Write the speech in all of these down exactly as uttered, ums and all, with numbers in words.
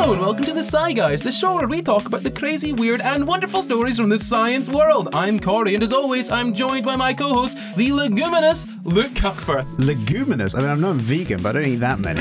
Hello and welcome to the Sci Guys, the show where we talk about the crazy, weird and wonderful stories from the science world. I'm Corey, and as always, I'm joined by my co-host, the leguminous Luke Cuckforth. Leguminous? I mean, I'm not vegan, but I don't eat that many.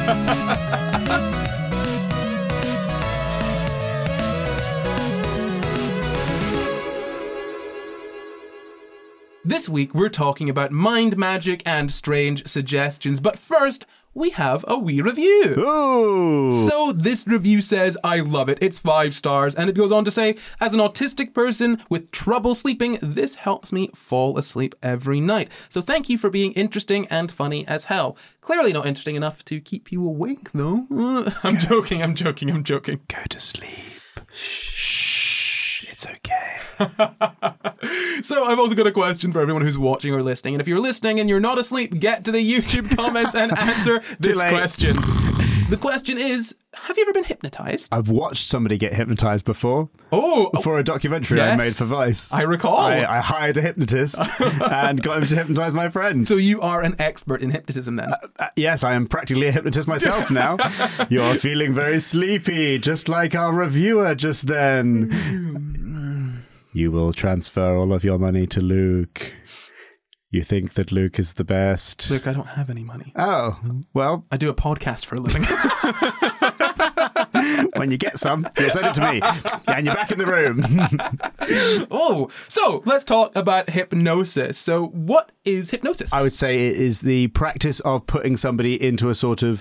This week, we're talking about mind magic and strange suggestions, but first, we have a wee review. Ooh. So this review says, I love it. It's five stars. And it goes on to say, as an autistic person with trouble sleeping, this helps me fall asleep every night. So thank you for being interesting and funny as hell. Clearly not interesting enough to keep you awake, though. I'm Go. joking, I'm joking, I'm joking. Go to sleep. Shh. It's okay. So I've also got a question for everyone who's watching or listening. And if you're listening and you're not asleep, get to the YouTube comments and answer this question. The question is, have you ever been hypnotized? I've watched somebody get hypnotized before. Oh! For a documentary yes, I made for Vice. I recall. I, I hired a hypnotist and got him to hypnotize my friends. So you are an expert in hypnotism then? Uh, uh, yes, I am practically a hypnotist myself now. You're feeling very sleepy, just like our reviewer just then. You will transfer all of your money to Luke. You think that Luke is the best. Luke, I don't have any money. Oh, well. I do a podcast for a living. When you get some, you'll send it to me. And you're back in the room. Oh, so let's talk about hypnosis. So what is hypnosis? I would say it is the practice of putting somebody into a sort of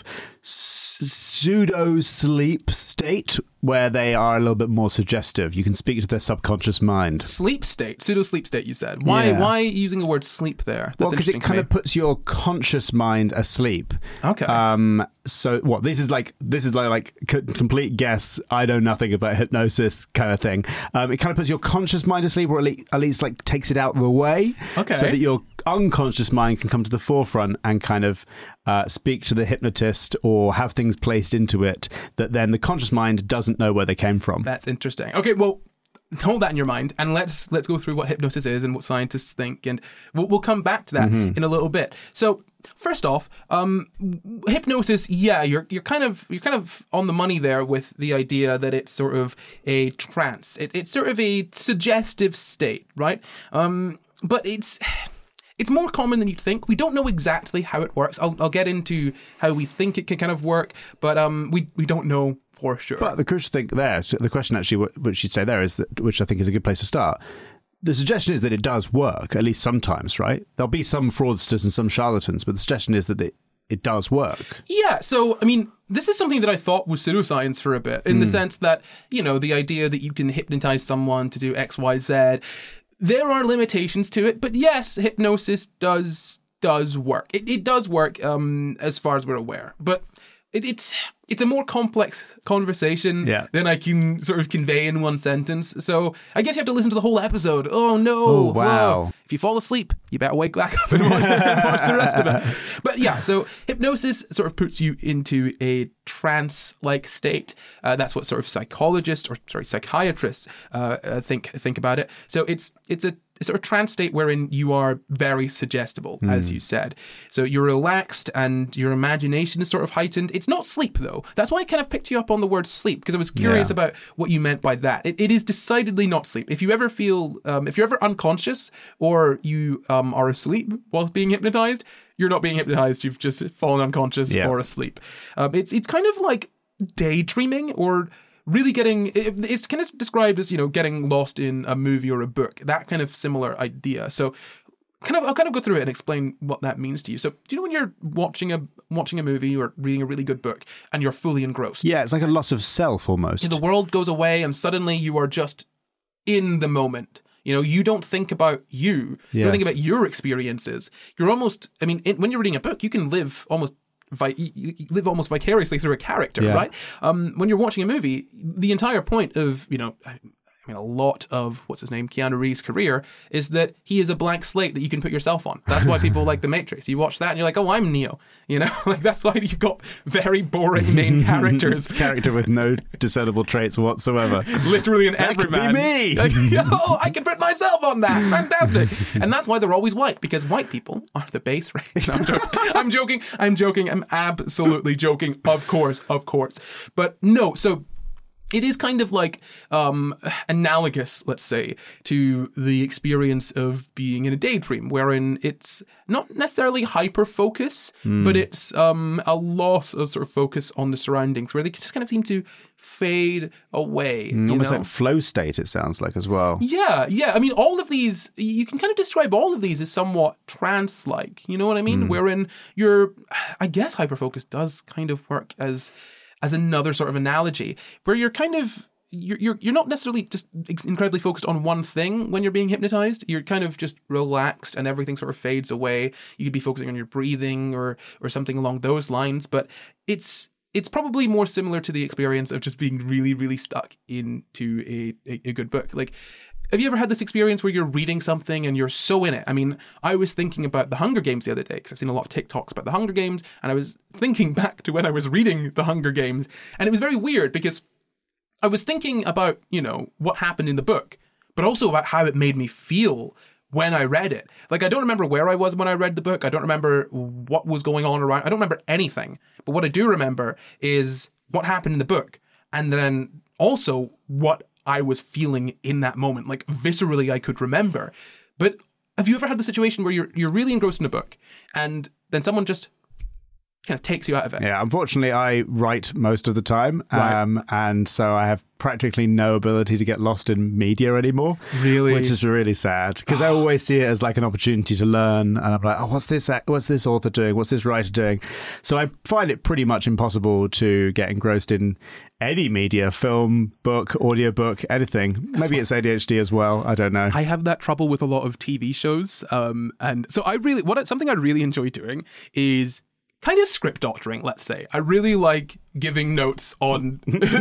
pseudo-sleep state where they are a little bit more suggestive. You can speak to their subconscious mind. Sleep state, pseudo-sleep state, you said. Why Yeah. Why using the word sleep there? That's Well, because it interesting to kind me. of puts your conscious mind asleep. Okay. Um. So what? This is like this is like like c- complete guess. I know nothing about hypnosis kind of thing. Um. It kind of puts your conscious mind asleep, or at least, at least like takes it out of the way, Okay. so that your unconscious mind can come to the forefront and kind of uh, speak to the hypnotist or have things placed into it that then the conscious mind doesn't know where they came from. That's interesting. Okay, well, hold that in your mind, and let's let's go through what hypnosis is and what scientists think, and we'll, we'll come back to that Mm-hmm. in a little bit. So, first off, um, hypnosis, yeah, you're you're kind of you're kind of on the money there with the idea that it's sort of a trance. It, it's sort of a suggestive state, right? Um, but it's. It's more common than you'd think. We don't know exactly how it works. I'll, I'll get into how we think it can kind of work, but um, we we don't know for sure. But the crucial thing there, so the question actually, what- which you'd say there is that, which I think is a good place to start. The suggestion is that it does work, at least sometimes, right? There'll be some fraudsters and some charlatans, but the suggestion is that it, it does work. Yeah, so, I mean, this is something that I thought was pseudoscience for a bit, in the sense that, you know, the idea that you can hypnotize someone to do X, Y, Z, there are limitations to it, but yes, hypnosis does does work. It, it does work um, as far as we're aware, but it, it's it's a more complex conversation Yeah. than I can sort of convey in one sentence. So I guess you have to listen to the whole episode. Oh no! Oh, wow. Whoa. If you fall asleep, you better wake back up and watch, watch the rest of it. But yeah, so hypnosis sort of puts you into a trance-like state. Uh, that's what sort of psychologists or sorry psychiatrists uh, uh, think think about it. So it's it's a sort of trance state wherein you are very suggestible, Mm. as you said. So you're relaxed and your imagination is sort of heightened. It's not sleep though. That's why I kind of picked you up on the word sleep, because I was curious Yeah. about what you meant by that. It, it is decidedly not sleep. If you ever feel, um, if you're ever unconscious or you um, are asleep while being hypnotized, you're not being hypnotized. You've just fallen unconscious Yeah. or asleep. Um, it's it's kind of like daydreaming or really getting, it, it's kind of described as, you know, getting lost in a movie or a book, that kind of similar idea. So kind of, I'll kind of go through it and explain what that means to you. So do you know when you're watching a watching a movie or reading a really good book and you're fully engrossed? Yeah, it's like a loss of self almost. The world goes away and suddenly you are just in the moment. You know, you don't think about you. You Yes. don't think about your experiences. You're almost, I mean, in, when you're reading a book, you can live almost vi- you, you live almost vicariously through a character, Yeah. right? Um, when you're watching a movie, the entire point of, you know, I mean, a lot of, what's his name, Keanu Reeves' career is that he is a blank slate that you can put yourself on. That's why people like The Matrix. You watch that and you're like, oh, I'm Neo. You know, like that's why you've got very boring main characters. Character with no discernible traits whatsoever. Literally an That could everyman. be me. Like, oh, I can put myself on that. Fantastic. And that's why they're always white, because white people are the base race. No, I'm joking. I'm joking. I'm joking. I'm absolutely joking. Of course. Of course. But no, so it is kind of like um, analogous, let's say, to the experience of being in a daydream, wherein it's not necessarily hyper-focus, mm. but it's um, a loss of sort of focus on the surroundings, where they just kind of seem to fade away. Mm, you almost know? like flow state, it sounds like, as well. Yeah, yeah. I mean, all of these, you can kind of describe all of these as somewhat trance-like, you know what I mean? Mm. Wherein your, I guess hyper-focus does kind of work as... as another sort of analogy, where you're kind of, you're, you're you're not necessarily just incredibly focused on one thing when you're being hypnotized. You're kind of just relaxed and everything sort of fades away. You could be focusing on your breathing or or something along those lines, but it's it's probably more similar to the experience of just being really, really stuck into a, a, a good book. Like, have you ever had this experience where you're reading something and you're so in it? I mean, I was thinking about The Hunger Games the other day because I've seen a lot of TikToks about The Hunger Games, and I was thinking back to when I was reading The Hunger Games, and it was very weird because I was thinking about, you know, what happened in the book, but also about how it made me feel when I read it. Like, I don't remember where I was when I read the book. I don't remember what was going on around. I don't remember anything. But what I do remember is what happened in the book, and then also what I was feeling in that moment. Like, viscerally, I could remember. But have you ever had the situation where you're you're really engrossed in a book and then someone just kind of takes you out of it? Yeah, unfortunately, I write most of the time. Right. Um, and so I have practically no ability to get lost in media anymore. Really? Which is really sad, because I always see it as like an opportunity to learn. And I'm like, oh, what's this, what's this author doing? What's this writer doing? So I find it pretty much impossible to get engrossed in any media, film, book, audiobook, anything. That's Maybe what... it's A D H D as well. I don't know. I have that trouble with a lot of T V shows. Um, and so I really, what something I really enjoy doing is kind of script doctoring, let's say. I really like giving notes on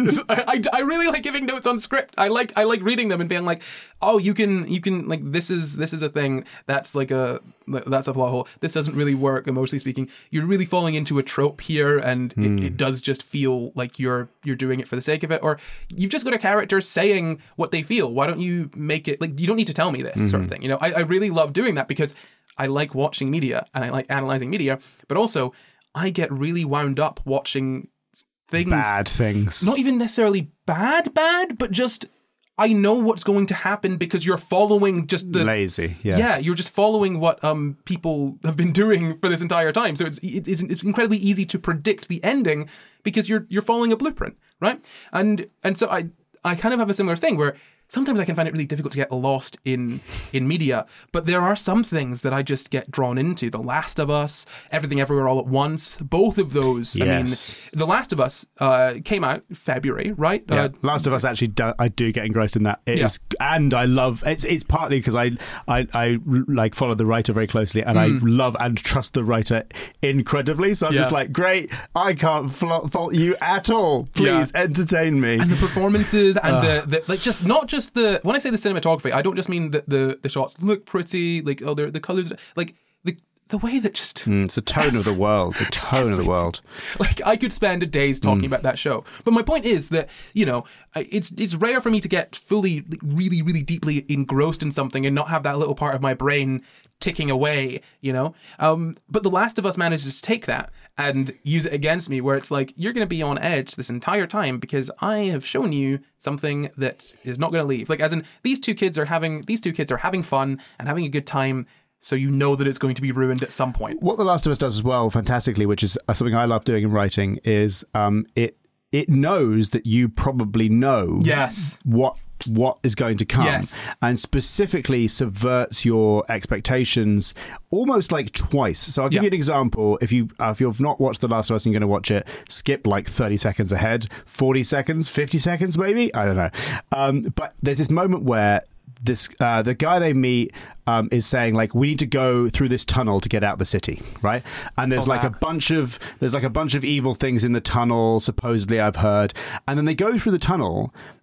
I, I really like giving notes on script. I like I like reading them and being like, oh, you can you can like this is this is a thing that's like a that's a plot hole. This doesn't really work, emotionally speaking. You're really falling into a trope here, and mm. it, it does just feel like you're you're doing it for the sake of it, or you've just got a character saying what they feel. Why don't you make it like you don't need to tell me this mm-hmm. sort of thing. You know, I, I really love doing that because I like watching media and I like analyzing media, but also I get really wound up watching things. Bad things. Not even necessarily bad, bad, but just I know what's going to happen because you're following just the... Lazy, yes. Yeah, you're just following what um people have been doing for this entire time. So it's it's, it's incredibly easy to predict the ending because you're you're following a blueprint, right? And and so I I kind of have a similar thing where sometimes I can find it really difficult to get lost in in media, but there are some things that I just get drawn into. The Last of Us, Everything Everywhere All at Once, both of those. Yes. I mean, The Last of Us uh, came out February, right? Yeah. Uh, Last of Us actually, do, I do get engrossed in that. It yeah. is, and I love it's. It's partly because I, I, I like follow the writer very closely, and Mm. I love and trust the writer incredibly. So I'm Yeah. just like, great, I can't fl- fault you at all. Please Yeah. entertain me. And the performances and the, the like, just not just the. When I say the cinematography, I don't just mean that the the shots look pretty, like oh, they're the colors, like the the way that just Mm, it's the tone of the world. The tone of the world. Like I could spend a days talking mm. about that show, but my point is that you know it's it's rare for me to get fully, really, really deeply engrossed in something and not have that little part of my brain ticking away, you know. Um, but The Last of Us manages to take that and use it against me, where it's like you're going to be on edge this entire time because I have shown you something that is not going to leave. Like, as in, these two kids are having these two kids are having fun and having a good time. So you know that it's going to be ruined at some point. What The Last of Us does as well, fantastically, which is something I love doing in writing, is um, it it knows that you probably know yes. what what is going to come, yes. and specifically subverts your expectations almost like twice. So I'll give yeah. you an example. If you uh, if you've not watched The Last of Us and you're going to watch it, skip like thirty seconds ahead, forty seconds, fifty seconds maybe. I don't know. Um, but there's this moment where this uh, the guy they meet um, is saying like, we need to go through this tunnel to get out the city, right? And there's oh, like wow. a bunch of there's like a bunch of evil things in the tunnel, supposedly, I've heard. And then they go through the tunnel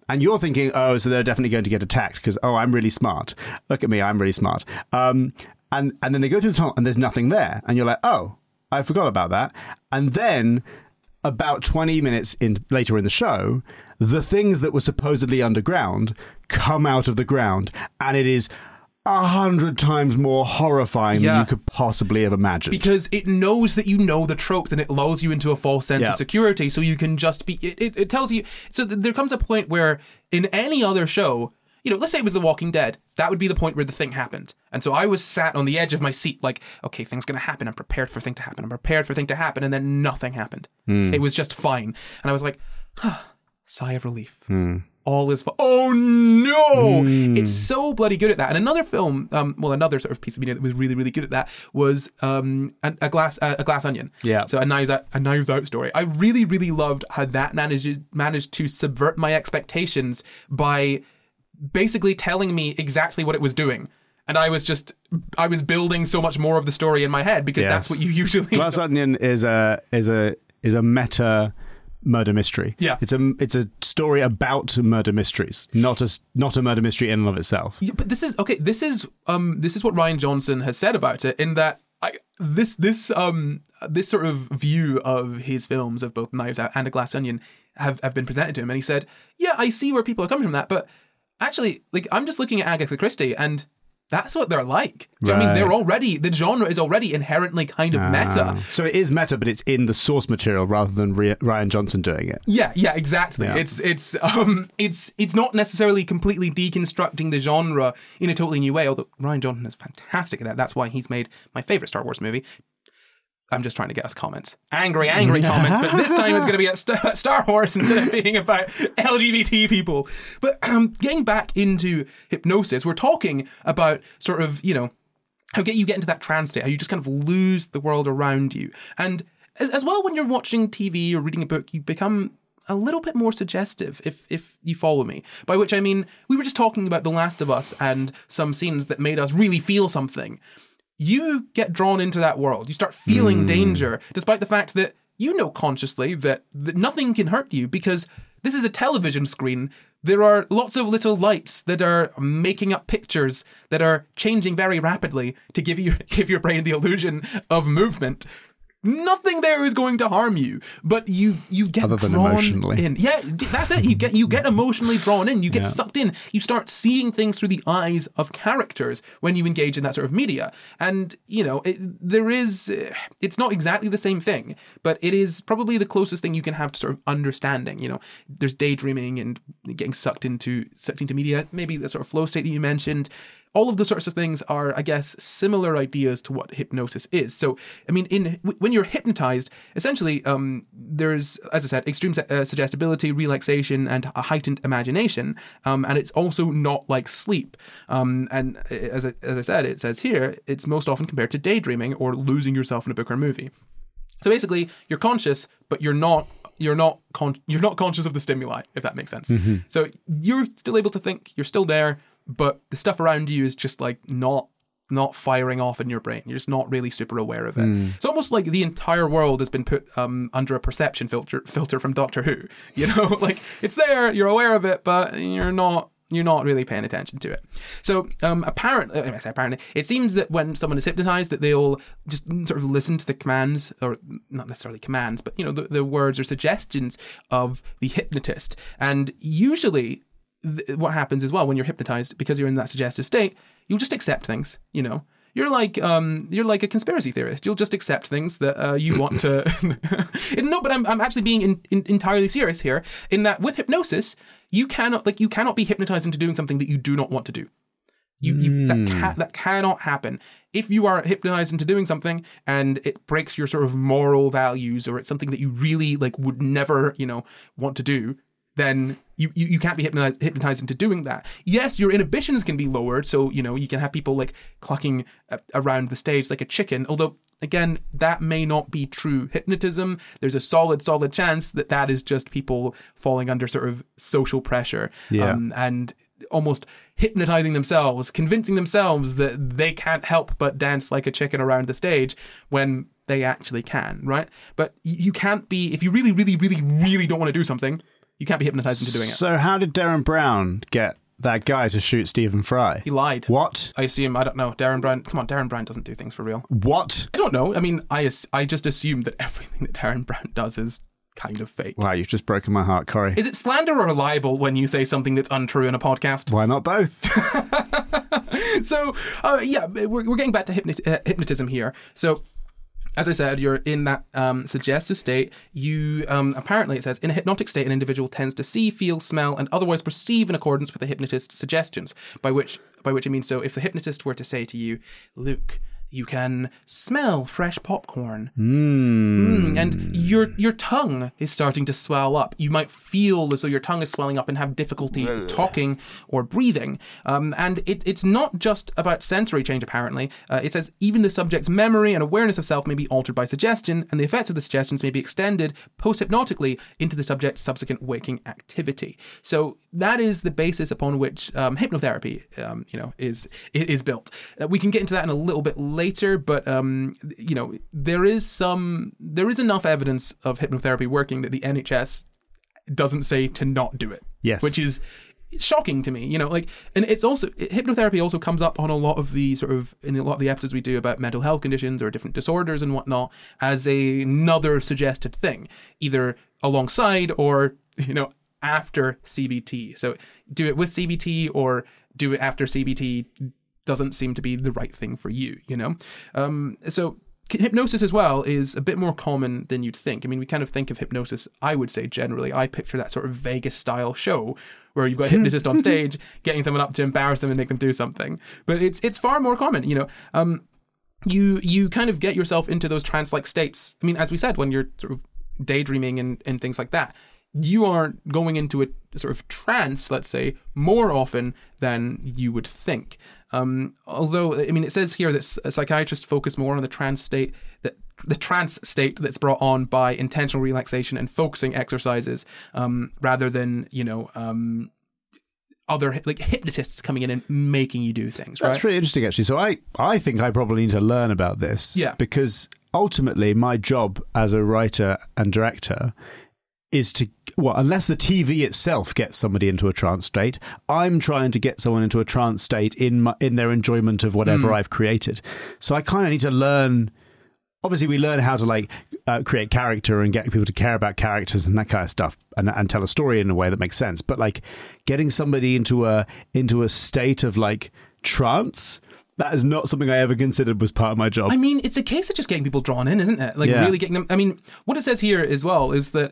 And you're thinking, oh, so they're definitely going to get attacked because, oh, I'm really smart. Look at me, I'm really smart. Um, and, and then they go to the tunnel and there's nothing there. And you're like, oh, I forgot about that. And then about twenty minutes in later in the show, the things that were supposedly underground come out of the ground. And it is a hundred times more horrifying yeah. than you could possibly have imagined. Because it knows that you know the tropes and it lulls you into a false sense yeah. of security, so you can just be... It, it, it tells you... So th- there comes a point where in any other show, you know, let's say it was The Walking Dead, that would be the point where the thing happened. And so I was sat on the edge of my seat like, okay, thing's going to happen. I'm prepared for thing to happen. I'm prepared for thing to happen. And then nothing happened. Mm. It was just fine. And I was like, huh, sigh of relief. Mm. All is fine. Oh no! Mm. It's so bloody good at that. And another film, um, well, another sort of piece of media that was really, really good at that was um, a, a glass, uh, a glass onion. Yeah. So a Knives Out, a Knives Out story. I really, really loved how that managed managed to subvert my expectations by basically telling me exactly what it was doing. And I was just, I was building so much more of the story in my head because yes. that's what you usually. Glass Onion is a is a is a meta murder mystery. Yeah, it's a it's a story about murder mysteries, not a not a murder mystery in and of itself. Yeah, but this is okay. This is um this is what Rian Johnson has said about it. In that, I this this um this sort of view of his films of both Knives Out and A Glass Onion have have been presented to him, and he said, "Yeah, I see where people are coming from that, but actually, like I'm just looking at Agatha Christie and." That's what they're like. Do you right. know what I mean? They're already, the genre is already inherently kind of ah. meta. So it is meta, but it's in the source material rather than Re- Rian Johnson doing it. Yeah, yeah, exactly. Yeah. It's it's um it's it's not necessarily completely deconstructing the genre in a totally new way, although Rian Johnson is fantastic at that. That's why he's made my favorite Star Wars movie. I'm just trying to get us comments. Angry, angry comments, but this time it's going to be at Star, Star Wars instead of being about L G B T people. But um, getting back into hypnosis, we're talking about sort of, you know, how get you get into that trance state, how you just kind of lose the world around you. And as, as well, when you're watching T V or reading a book, you become a little bit more suggestive, if if you follow me. By which I mean, we were just talking about The Last of Us and some scenes that made us really feel something. You get drawn into that world. You start feeling mm. danger, despite the fact that you know consciously that, that nothing can hurt you because this is a television screen. There are lots of little lights that are making up pictures that are changing very rapidly to give you give your brain the illusion of movement. Nothing there is going to harm you, but you you get Other than drawn emotionally. in. Yeah, that's it. You get you get emotionally drawn in. You get yeah. sucked in. You start seeing things through the eyes of characters when you engage in that sort of media. And you know, it, there is. It's not exactly the same thing, but it is probably the closest thing you can have to sort of understanding. You know, there's daydreaming and getting sucked into sucked into media. Maybe the sort of flow state that you mentioned. All of the sorts of things are, I guess, similar ideas to what hypnosis is. So, I mean, in when you're hypnotized, essentially, um, there's, as I said, extreme uh, suggestibility, relaxation, and a heightened imagination. Um, and it's also not like sleep. Um, and as I, as I said, it says here, it's most often compared to daydreaming or losing yourself in a book or movie. So basically, you're conscious, but you're not. You're not con- You're not conscious of the stimuli, if that makes sense. Mm-hmm. So you're still able to think. You're still there. But the stuff around you is just like not not firing off in your brain. You're just not really super aware of it. Mm. It's almost like the entire world has been put um, under a perception filter filter from Doctor Who. You know, like it's there, you're aware of it, but you're not you're not really paying attention to it. So um, apparently, I say apparently, it seems that when someone is hypnotized, that they'll just sort of listen to the commands, or not necessarily commands, but you know, the, the words or suggestions of the hypnotist, and usually. What happens as well when you're hypnotized, because you're in that suggestive state, you'll just accept things, you know. You're like um, you're like a conspiracy theorist. You'll just accept things that uh, you want to... no, but I'm I'm actually being in, in, entirely serious here, in that with hypnosis, you cannot like you cannot be hypnotized into doing something that you do not want to do. You, you mm. that, ca- that cannot happen. If you are hypnotized into doing something and it breaks your sort of moral values, or it's something that you really like would never, you know, want to do, then you, you, you can't be hypnotized, hypnotized into doing that. Yes, your inhibitions can be lowered, so, you know, you can have people, like, clucking uh, around the stage like a chicken, although, again, that may not be true hypnotism. There's a solid, solid chance that that is just people falling under sort of social pressure yeah. um, and almost hypnotizing themselves, convincing themselves that they can't help but dance like a chicken around the stage when they actually can, right? But you can't be, if you really, really, really, really don't want to do something, You can't be hypnotized into doing it. So how did Darren Brown get that guy to shoot Stephen Fry? He lied. What? I assume, I don't know. Darren Brown, come on, Darren Brown doesn't do things for real. What? I don't know. I mean, I as- I just assume that everything that Darren Brown does is kind of fake. Wow, you've just broken my heart, Corey. Is it slander or libel when you say something that's untrue in a podcast? Why not both? So, uh, yeah, we're, we're getting back to hypnot- uh, hypnotism here. So, as I said, you're in that um, suggestive state. You, um, apparently, it says, in a hypnotic state, an individual tends to see, feel, smell, and otherwise perceive in accordance with the hypnotist's suggestions, by which, by which it means, so if the hypnotist were to say to you, Luke, you can smell fresh popcorn. Mm. Mm, and your your tongue is starting to swell up. You might feel as though your tongue is swelling up and have difficulty talking or breathing. Um, and it, it's not just about sensory change, apparently. Uh, it says even the subject's memory and awareness of self may be altered by suggestion, and the effects of the suggestions may be extended post-hypnotically into the subject's subsequent waking activity. So that is the basis upon which um, hypnotherapy um, you know, is, is built. Uh, we can get into that in a little bit later. Later, but um, you know, there is some, there is enough evidence of hypnotherapy working that the N H S doesn't say to not do it. Yes, which is shocking to me. You know, like, and it's also hypnotherapy also comes up on a lot of the sort of in a lot of the episodes we do about mental health conditions or different disorders and whatnot as a, another suggested thing, either alongside or you know after C B T. So do it with C B T or do it after C B T. Doesn't seem to be the right thing for you, you know? Um, so hypnosis as well is a bit more common than you'd think. I mean, we kind of think of hypnosis, I would say generally, I picture that sort of Vegas-style show where you've got a hypnotist on stage getting someone up to embarrass them and make them do something. But it's it's far more common, you know? Um, you you kind of get yourself into those trance-like states. I mean, as we said, when you're sort of daydreaming and, and things like that, you are going into a sort of trance, let's say, more often than you would think. Um, although, I mean, it says here that psychiatrists focus more on the trance state, that the trance state that's brought on by intentional relaxation and focusing exercises, um, rather than, you know, um, other like hypnotists coming in and making you do things. Right? That's really interesting, actually. So I, I think I probably need to learn about this. Yeah. Because ultimately, my job as a writer and director is to, well, unless the T V itself gets somebody into a trance state, I'm trying to get someone into a trance state in my, in their enjoyment of whatever mm. I've created. So I kind of need to learn, obviously we learn how to like uh, create character and get people to care about characters and that kind of stuff and, and tell a story in a way that makes sense. But like getting somebody into a, into a state of like trance, that is not something I ever considered was part of my job. I mean, it's a case of just getting people drawn in, isn't it? Like yeah. really getting them. I mean, what it says here as well is that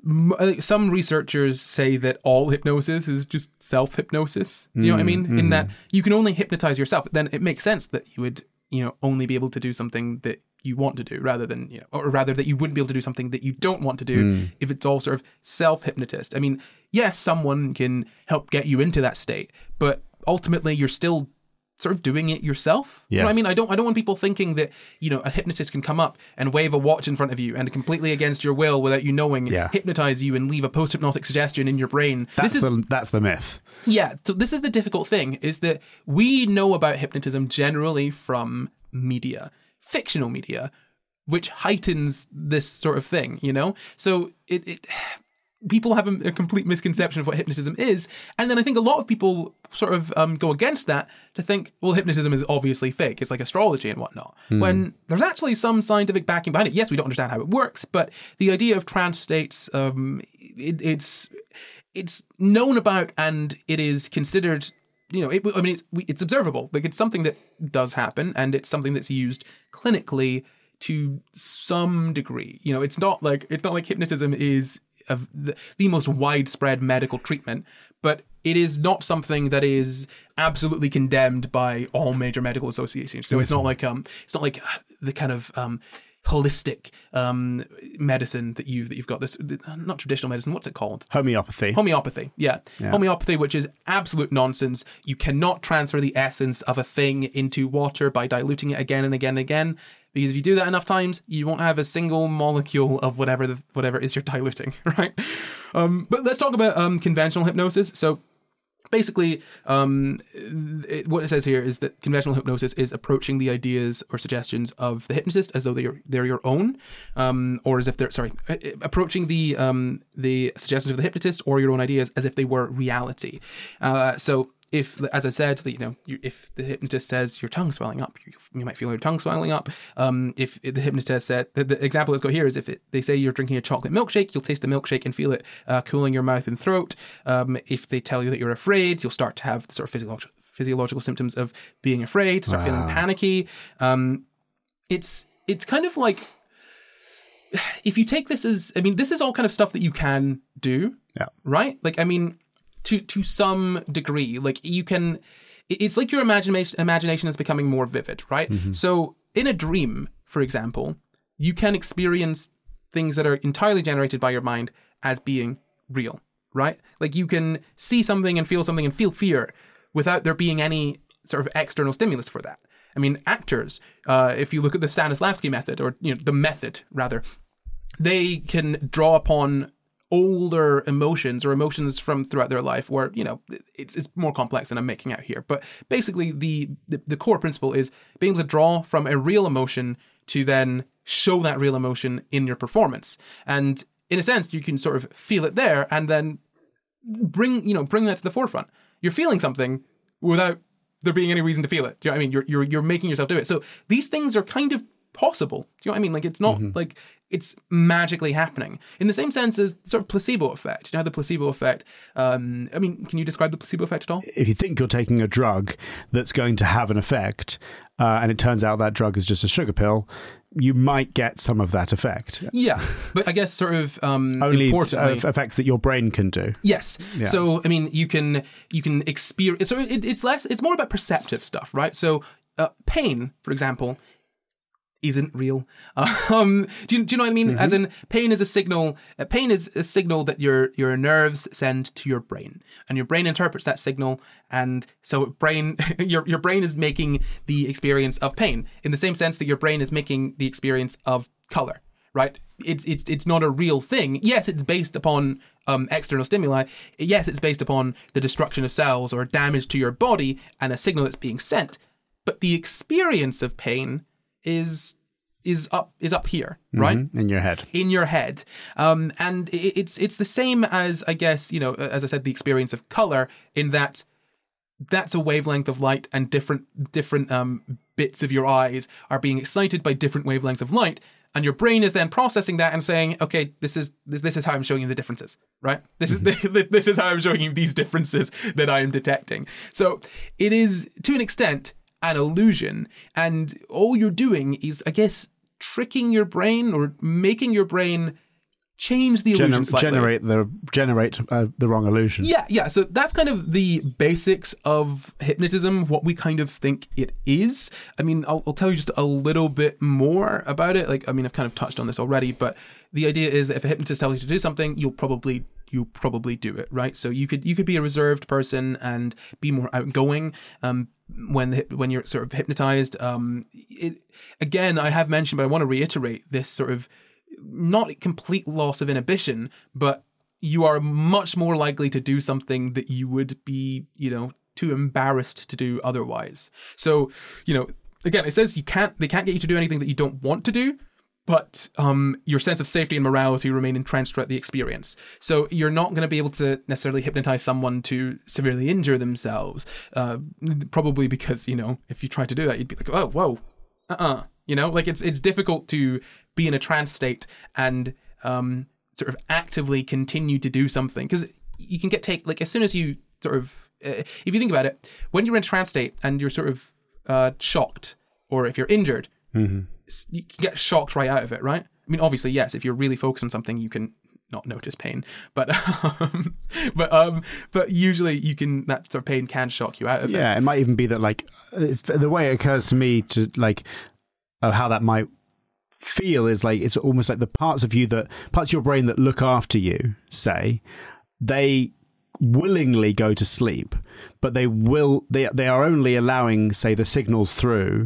some researchers say that all hypnosis is just self-hypnosis. Do you know what I mean? Mm-hmm. In that you can only hypnotize yourself. Then it makes sense that you would, you know, only be able to do something that you want to do rather than, you know, or rather that you wouldn't be able to do something that you don't want to do mm. if it's all sort of self-hypnotist. I mean, yes, someone can help get you into that state, but ultimately you're still sort of doing it yourself. Yes. You know what I mean? I don't I don't want people thinking that, you know, a hypnotist can come up and wave a watch in front of you and completely against your will without you knowing, yeah. hypnotize you and leave a post-hypnotic suggestion in your brain. That's this is, the that's the myth. Yeah. So this is the difficult thing, is that we know about hypnotism generally from media, fictional media, which heightens this sort of thing, you know? So it... it people have a, a complete misconception of what hypnotism is, and then I think a lot of people sort of um, go against that to think, well, hypnotism is obviously fake. It's like astrology and whatnot. Mm. When there's actually some scientific backing behind it. Yes, we don't understand how it works, but the idea of trance states, um, it, it's it's known about and it is considered. You know, it, I mean, it's it's observable. Like it's something that does happen, and it's something that's used clinically to some degree. You know, it's not like it's not like hypnotism is of the, the most widespread medical treatment, but it is not something that is absolutely condemned by all major medical associations. You know, it's not like um, it's not like the kind of um, holistic um, medicine that you've that you've got. This not traditional medicine. What's it called? Homeopathy. Homeopathy. Yeah. yeah. Homeopathy, which is absolute nonsense. You cannot transfer the essence of a thing into water by diluting it again and again and again. Because if you do that enough times, you won't have a single molecule of whatever the, whatever it is you're diluting, right? Um, but let's talk about um, conventional hypnosis. So Basically, um, it, what it says here is that conventional hypnosis is approaching the ideas or suggestions of the hypnotist as though they're they're your own, um, or as if they're sorry, approaching the um, the suggestions of the hypnotist or your own ideas as if they were reality. Uh, so. If, as I said, you know, if the hypnotist says your tongue's swelling up, you, you might feel your tongue swelling up. Um, if the hypnotist said, the, the example let's go here is if it, they say you're drinking a chocolate milkshake, you'll taste the milkshake and feel it uh, cooling your mouth and throat. Um, if they tell you that you're afraid, you'll start to have sort of physiological physiological symptoms of being afraid, start wow. feeling panicky. Um, it's it's kind of like, if you take this as, I mean, this is all kind of stuff that you can do, yeah. right? Like, I mean. To to some degree, like you can, it's like your imagination imagination is becoming more vivid, right? Mm-hmm. So in a dream, for example, you can experience things that are entirely generated by your mind as being real, right? Like you can see something and feel something and feel fear without there being any sort of external stimulus for that. I mean, actors, uh, if you look at the Stanislavski method, or you know the method rather, they can draw upon older emotions or emotions from throughout their life where, you know, it's it's more complex than I'm making out here. But basically the, the, the core principle is being able to draw from a real emotion to then show that real emotion in your performance. And in a sense, you can sort of feel it there and then bring, you know, bring that to the forefront. You're feeling something without there being any reason to feel it. Do you know what I mean? You're, you're, you're making yourself do it. So these things are kind of possible. Do you know what I mean? Like it's not mm-hmm. like it's magically happening in the same sense as sort of placebo effect. You know, the placebo effect. Um, I mean, can you describe the placebo effect at all? If you think you're taking a drug that's going to have an effect, uh, and it turns out that drug is just a sugar pill, you might get some of that effect. Yeah, but I guess sort of um, only importantly, f- effects that your brain can do. Yes. Yeah. So I mean, you can you can experience. So it, it's less. It's more about perceptive stuff, right? So uh, pain, for example, isn't real. Um, do you do you know what I mean? Mm-hmm. As in, pain is a signal. Uh, pain is a signal that your your nerves send to your brain, and your brain interprets that signal. And so, brain your your brain is making the experience of pain in the same sense that your brain is making the experience of color. Right? It's it's it's not a real thing. Yes, it's based upon um, external stimuli. Yes, it's based upon the destruction of cells or damage to your body and a signal that's being sent. But the experience of pain is is up is up here, right? Mm-hmm. In your head. In your head. Um, and it, it's it's the same as, I guess, you know, as I said, the experience of color, in that that's a wavelength of light, and different different um, bits of your eyes are being excited by different wavelengths of light, and your brain is then processing that and saying, okay, this is this, this is how I'm showing you the differences, right? This is mm-hmm. this is how I'm showing you these differences that I am detecting. So it is, to an extent, an illusion, and all you're doing is, I guess, tricking your brain or making your brain change the illusion Gener- slightly. Generate the generate uh, the wrong illusion. Yeah, yeah. So that's kind of the basics of hypnotism, what we kind of think it is. I mean, I'll, I'll tell you just a little bit more about it. Like, I mean, I've kind of touched on this already, but the idea is that if a hypnotist tells you to do something, you'll probably you probably do it, right? So you could you could be a reserved person and be more outgoing. Um, when when you're sort of hypnotized. Um, it, again, I have mentioned, but I want to reiterate this sort of not complete loss of inhibition, but you are much more likely to do something that you would be, you know, too embarrassed to do otherwise. So, you know, again, it says you can't, they can't get you to do anything that you don't want to do, but um, your sense of safety and morality remain entrenched throughout the experience. So you're not going to be able to necessarily hypnotize someone to severely injure themselves, uh, probably because, you know, if you tried to do that, you'd be like, oh, whoa, uh-uh. You know, like it's it's difficult to be in a trance state and um, sort of actively continue to do something, because you can get take like as soon as you sort of, uh, if you think about it, when you're in a trance state and you're sort of uh, shocked, or if you're injured, mm-hmm. you can get shocked right out of it, right? I mean, obviously, yes, if you're really focused on something, you can not notice pain, but um, but um, but usually you can, that sort of pain can shock you out of yeah, it. Yeah, it might even be that, like, if, the way it occurs to me to like uh, how that might feel is like it's almost like the parts of you that parts of your brain that look after you, say, they willingly go to sleep, but they will they they are only allowing, say, the signals through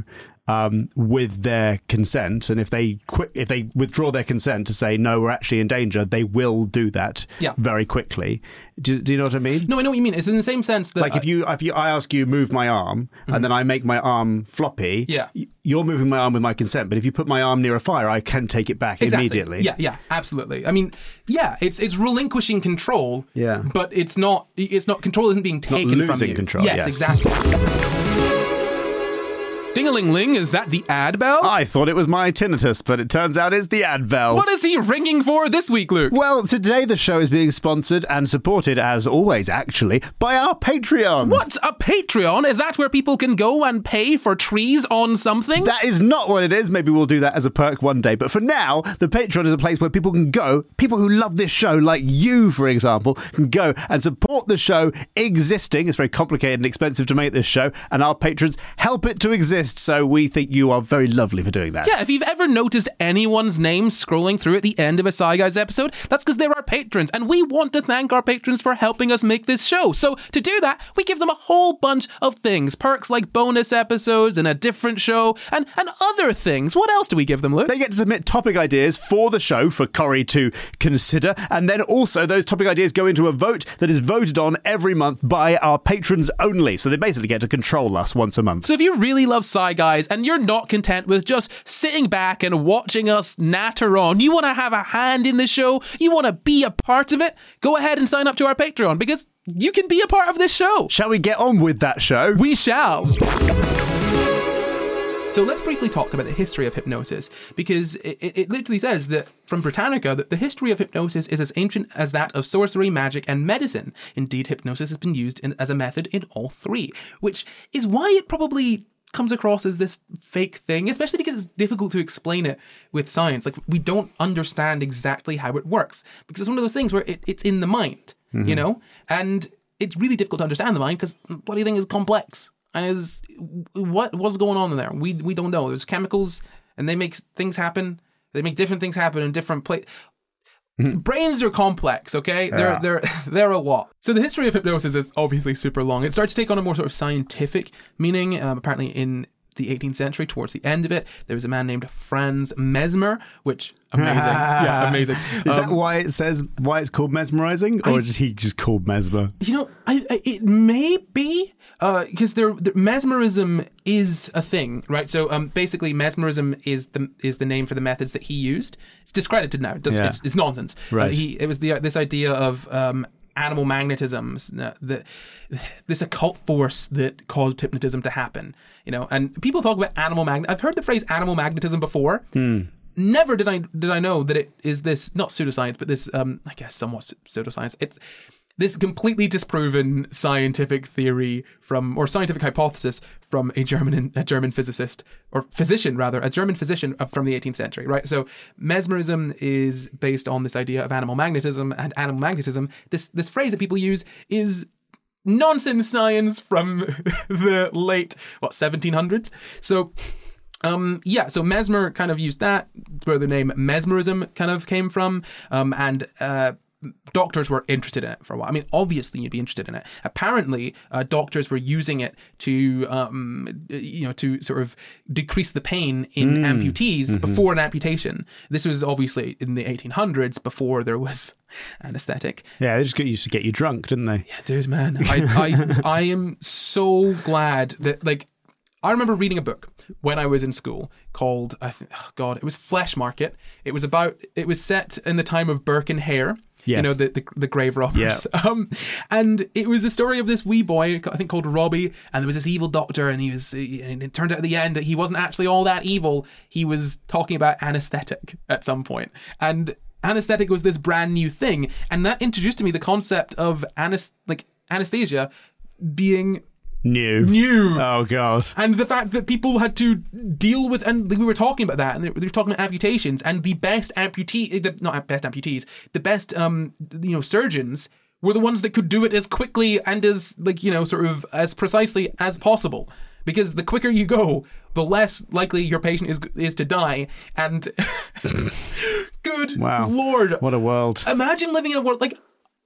um, with their consent, and if they quit, if they withdraw their consent to say no, we're actually in danger, they will do that Yeah. very quickly. Do, do you know what I mean? No, I know what you mean. It's in the same sense that Like if you if you I ask you move my arm, mm-hmm. and then I make my arm floppy, Yeah. you're moving my arm with my consent. But if you put my arm near a fire, I can take it back Exactly. immediately. Yeah, yeah, absolutely. I mean, yeah, it's it's relinquishing control. Yeah. But it's not. It's not. Control isn't being taken from you. losing control, Yes, yes. exactly. Ding-a-ling-ling, is that the ad bell? I thought it was my tinnitus, but it turns out it's the ad bell. What is he ringing for this week, Luke? Well, today the show is being sponsored and supported, as always, actually, by our Patreon. What? A Patreon? Is that where people can go and pay for trees on something? That is not what it is. Maybe we'll do that as a perk one day. But for now, the Patreon is a place where people can go, people who love this show, like you, for example, can go and support the show existing. It's very complicated and expensive to make this show, and our patrons help it to exist. So we think you are very lovely for doing that. Yeah, if you've ever noticed anyone's name scrolling through at the end of a Sci Guys episode, that's because they're our patrons, and we want to thank our patrons for helping us make this show. So to do that, we give them a whole bunch of things. Perks like bonus episodes and a different show, and, and other things. What else do we give them, Luke? They get to submit topic ideas for the show for Corrie to consider, and then also those topic ideas go into a vote that is voted on every month by our patrons only. So they basically get to control us once a month. So if you really love Sci Guys and you're not content with just sitting back and watching us natter on, you want to have a hand in the show, you want to be a part of it, go ahead and sign up to our Patreon, because you can be a part of this show. Shall we get on with that show? We shall. So let's briefly talk about the history of hypnosis, because it, it literally says that from Britannica that the history of hypnosis is as ancient as that of sorcery, magic, and medicine. Indeed, hypnosis has been used in, as a method in all three, which is why it probably comes across as this fake thing, especially because it's difficult to explain it with science. Like, we don't understand exactly how it works, because it's one of those things where it, it's in the mind, mm-hmm. you know? And it's really difficult to understand the mind because the bloody thing is complex. And is what what's going on in there? We we don't know. There's chemicals, and they make things happen. They make different things happen in different places. Brains are complex, okay? Yeah. They're they're they're a lot. So the history of hypnosis is obviously super long. It started to take on a more sort of scientific meaning. Um, apparently, in the eighteenth century, towards the end of it, there was a man named Franz Mesmer, which amazing, yeah, amazing. Is um, that why it says why it's called mesmerizing, or I, is he just called Mesmer? You know, I, I it may be because uh, there, there mesmerism is a thing, right? So, um, basically, mesmerism is the is the name for the methods that he used. It's discredited now. It does, yeah. it's, it's nonsense. Right. Uh, he it was the this idea of um. animal magnetism, the, this occult force that caused hypnotism to happen, you know, and people talk about animal magnet. I've heard the phrase animal magnetism before. Hmm. Never did I did I know that it is this, not pseudoscience, but this, um, I guess, somewhat pseudoscience. It's this completely disproven scientific theory from, or scientific hypothesis from a German a German physicist, or physician rather, a German physician from the eighteenth century, right? So mesmerism is based on this idea of animal magnetism, and animal magnetism, this this phrase that people use is nonsense science from the late, what, seventeen hundreds? So... Um, yeah, so Mesmer kind of used that, where the name mesmerism kind of came from, um, and uh, doctors were interested in it for a while. I mean, obviously you'd be interested in it. Apparently, uh, doctors were using it to, um, you know, to sort of decrease the pain in mm. amputees mm-hmm. before an amputation. This was obviously in the eighteen hundreds, before there was anesthetic. Yeah, they just got used to get you drunk, didn't they? Yeah, dude, man. I, I, I am so glad that, like, I remember reading a book when I was in school called, I think, oh God, it was Flesh Market. It was about, it was set in the time of Burke and Hare. Yes. You know, the, the the grave robbers. Yeah. Um, and it was the story of this wee boy, I think called Robbie, and there was this evil doctor, and he was, and it turned out at the end that he wasn't actually all that evil. He was talking about anesthetic at some point. And anesthetic was this brand new thing, and that introduced to me the concept of anes- like anesthesia being... New. New. Oh, God. And the fact that people had to deal with, and we were talking about that, and they were talking about amputations, and the best amputee, the, not best amputees, the best, um, you know, surgeons were the ones that could do it as quickly and as, like, you know, sort of as precisely as possible. Because the quicker you go, the less likely your patient is is to die. And good wow. Lord. What a world. Imagine living in a world, like,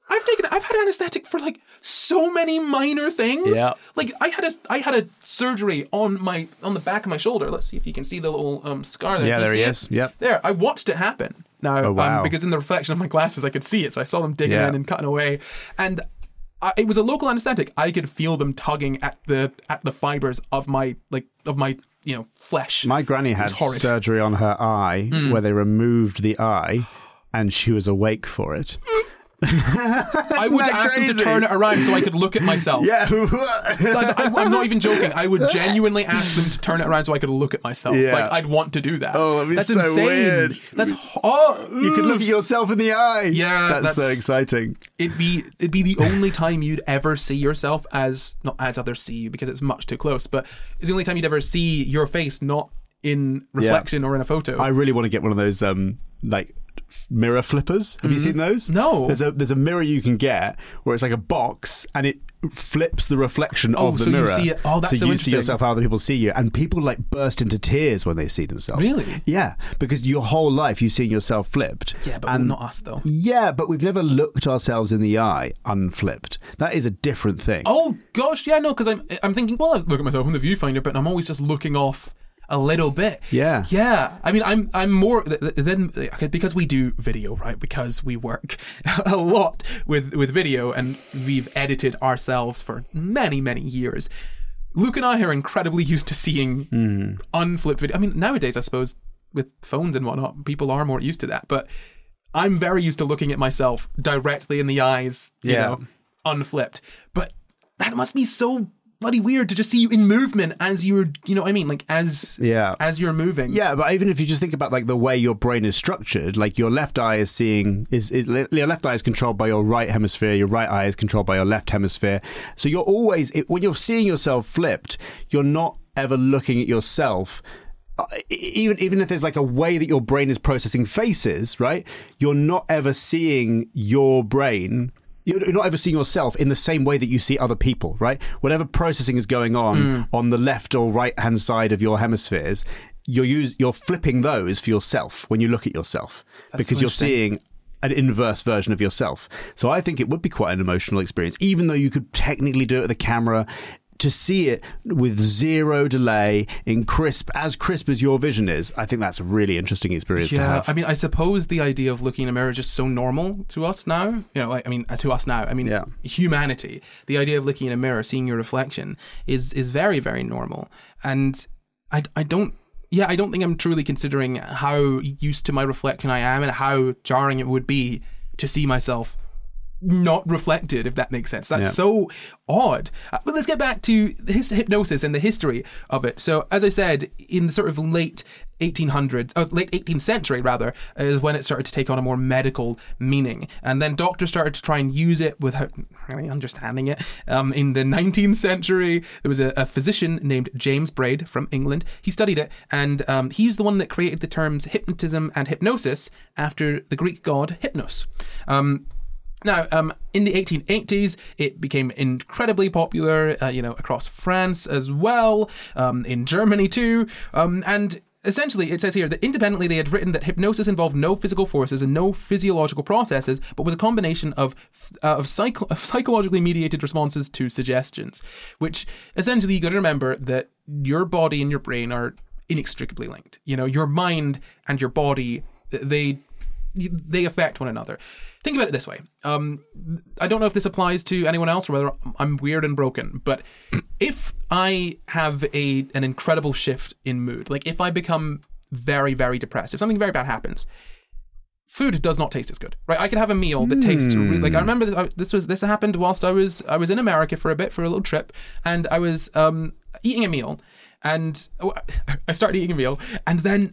I've taken, I've had anesthetic for like so many minor things. Yeah. Like I had a, I had a surgery on my, on the back of my shoulder. Let's see if you can see the little um, scar there. Yeah, Can you there he see is. it? Yep. There, I watched it happen. Now, Oh, wow. um, because in the reflection of my glasses, I could see it. So I saw them digging Yeah. in and cutting away. And I, it was a local anesthetic. I could feel them tugging at the, at the fibers of my, like, of my, you know, flesh. My granny had horrid. surgery on her eye where they removed the eye and she was awake for it. I would that ask them to crazy? turn it around so I could look at myself. Yeah. Like, I, I'm not even joking. I would genuinely ask them to turn it around so I could look at myself. Yeah. Like, I'd want to do that. Oh, that'd be that's so insane. weird. That's oh, You could look at yourself in the eye. Yeah, That's, so that's- exciting. It'd be it'd be the only time you'd ever see yourself as not as others see you because it's much too close. But it's the only time you'd ever see your face not in reflection or in a photo. I really want to get one of those um like mirror flippers. Have you seen those? No. There's a there's a mirror you can get where it's like a box and it flips the reflection Oh, of the so you mirror. see it- oh, that's so you see interesting. yourself how other people see you, and people like burst into tears when they see themselves. Really? Yeah, because your whole life you've seen yourself flipped. yeah, but and not us though. yeah, but we've never looked ourselves in the eye unflipped. That is a different thing. Oh gosh, yeah, no, because I'm I'm thinking, well, I look at myself in the viewfinder, but I'm always just looking off a little bit. Yeah. Yeah. I mean, I'm I'm more than because we do video, right? Because we work a lot with with video and we've edited ourselves for many many years. Luke and I are incredibly used to seeing Mm. unflipped video. I mean, nowadays I suppose with phones and whatnot, people are more used to that. But I'm very used to looking at myself directly in the eyes, you Yeah. know, unflipped. But that must be so bloody weird to just see you in movement as you're, you know what I mean? Like as Yeah. as you're moving. Yeah, but even if you just think about like the way your brain is structured, like your left eye is seeing is it, your left eye is controlled by your right hemisphere, your right eye is controlled by your left hemisphere. So you're always it, when you're seeing yourself flipped, you're not ever looking at yourself. Uh, even even if there's like a way that your brain is processing faces, right? You're not ever seeing your brain. You're not ever seeing yourself in the same way that you see other people, right? Whatever processing is going on mm. on the left or right hand side of your hemispheres, you're use, you're flipping those for yourself when you look at yourself. That's because so you're seeing an inverse version of yourself. So I think it would be quite an emotional experience, even though you could technically do it with a camera. To see it with zero delay, in crisp, as crisp as your vision is, I think that's a really interesting experience yeah, to have. I mean, I suppose the idea of looking in a mirror is just so normal to us now. You know, like, I mean, to us now. I mean, yeah. humanity. The idea of looking in a mirror, seeing your reflection, is is very, very normal. And I, I don't. Yeah, I don't think I'm truly considering how used to my reflection I am and how jarring it would be to see myself not reflected, if that makes sense. That's yeah. so odd. Uh, but let's get back to his hypnosis and the history of it. So, as I said, in the sort of late eighteen hundreds, oh, late eighteenth century rather, is when it started to take on a more medical meaning. And then doctors started to try and use it without really understanding it. Um, in the nineteenth century, there was a, a physician named James Braid from England. He studied it, and um, he's the one that created the terms hypnotism and hypnosis after the Greek god Hypnos. Um, Now, um, in the eighteen eighties, it became incredibly popular, uh, you know, across France as well, um, in Germany too, um, and essentially, it says here that independently they had written that hypnosis involved no physical forces and no physiological processes, but was a combination of uh, of, psycho- of psychologically mediated responses to suggestions, which essentially you got to remember that your body and your brain are inextricably linked. You know, your mind and your body, they they affect one another. Think about it this way. Um, I don't know if this applies to anyone else or whether I'm weird and broken, but if I have a an incredible shift in mood, like if I become very, very depressed, if something very bad happens, food does not taste as good, right? I could have a meal that mm. tastes really, like I remember this, this was this happened whilst I was I was in America for a bit for a little trip, and I was um, eating a meal, and I started eating a meal, and then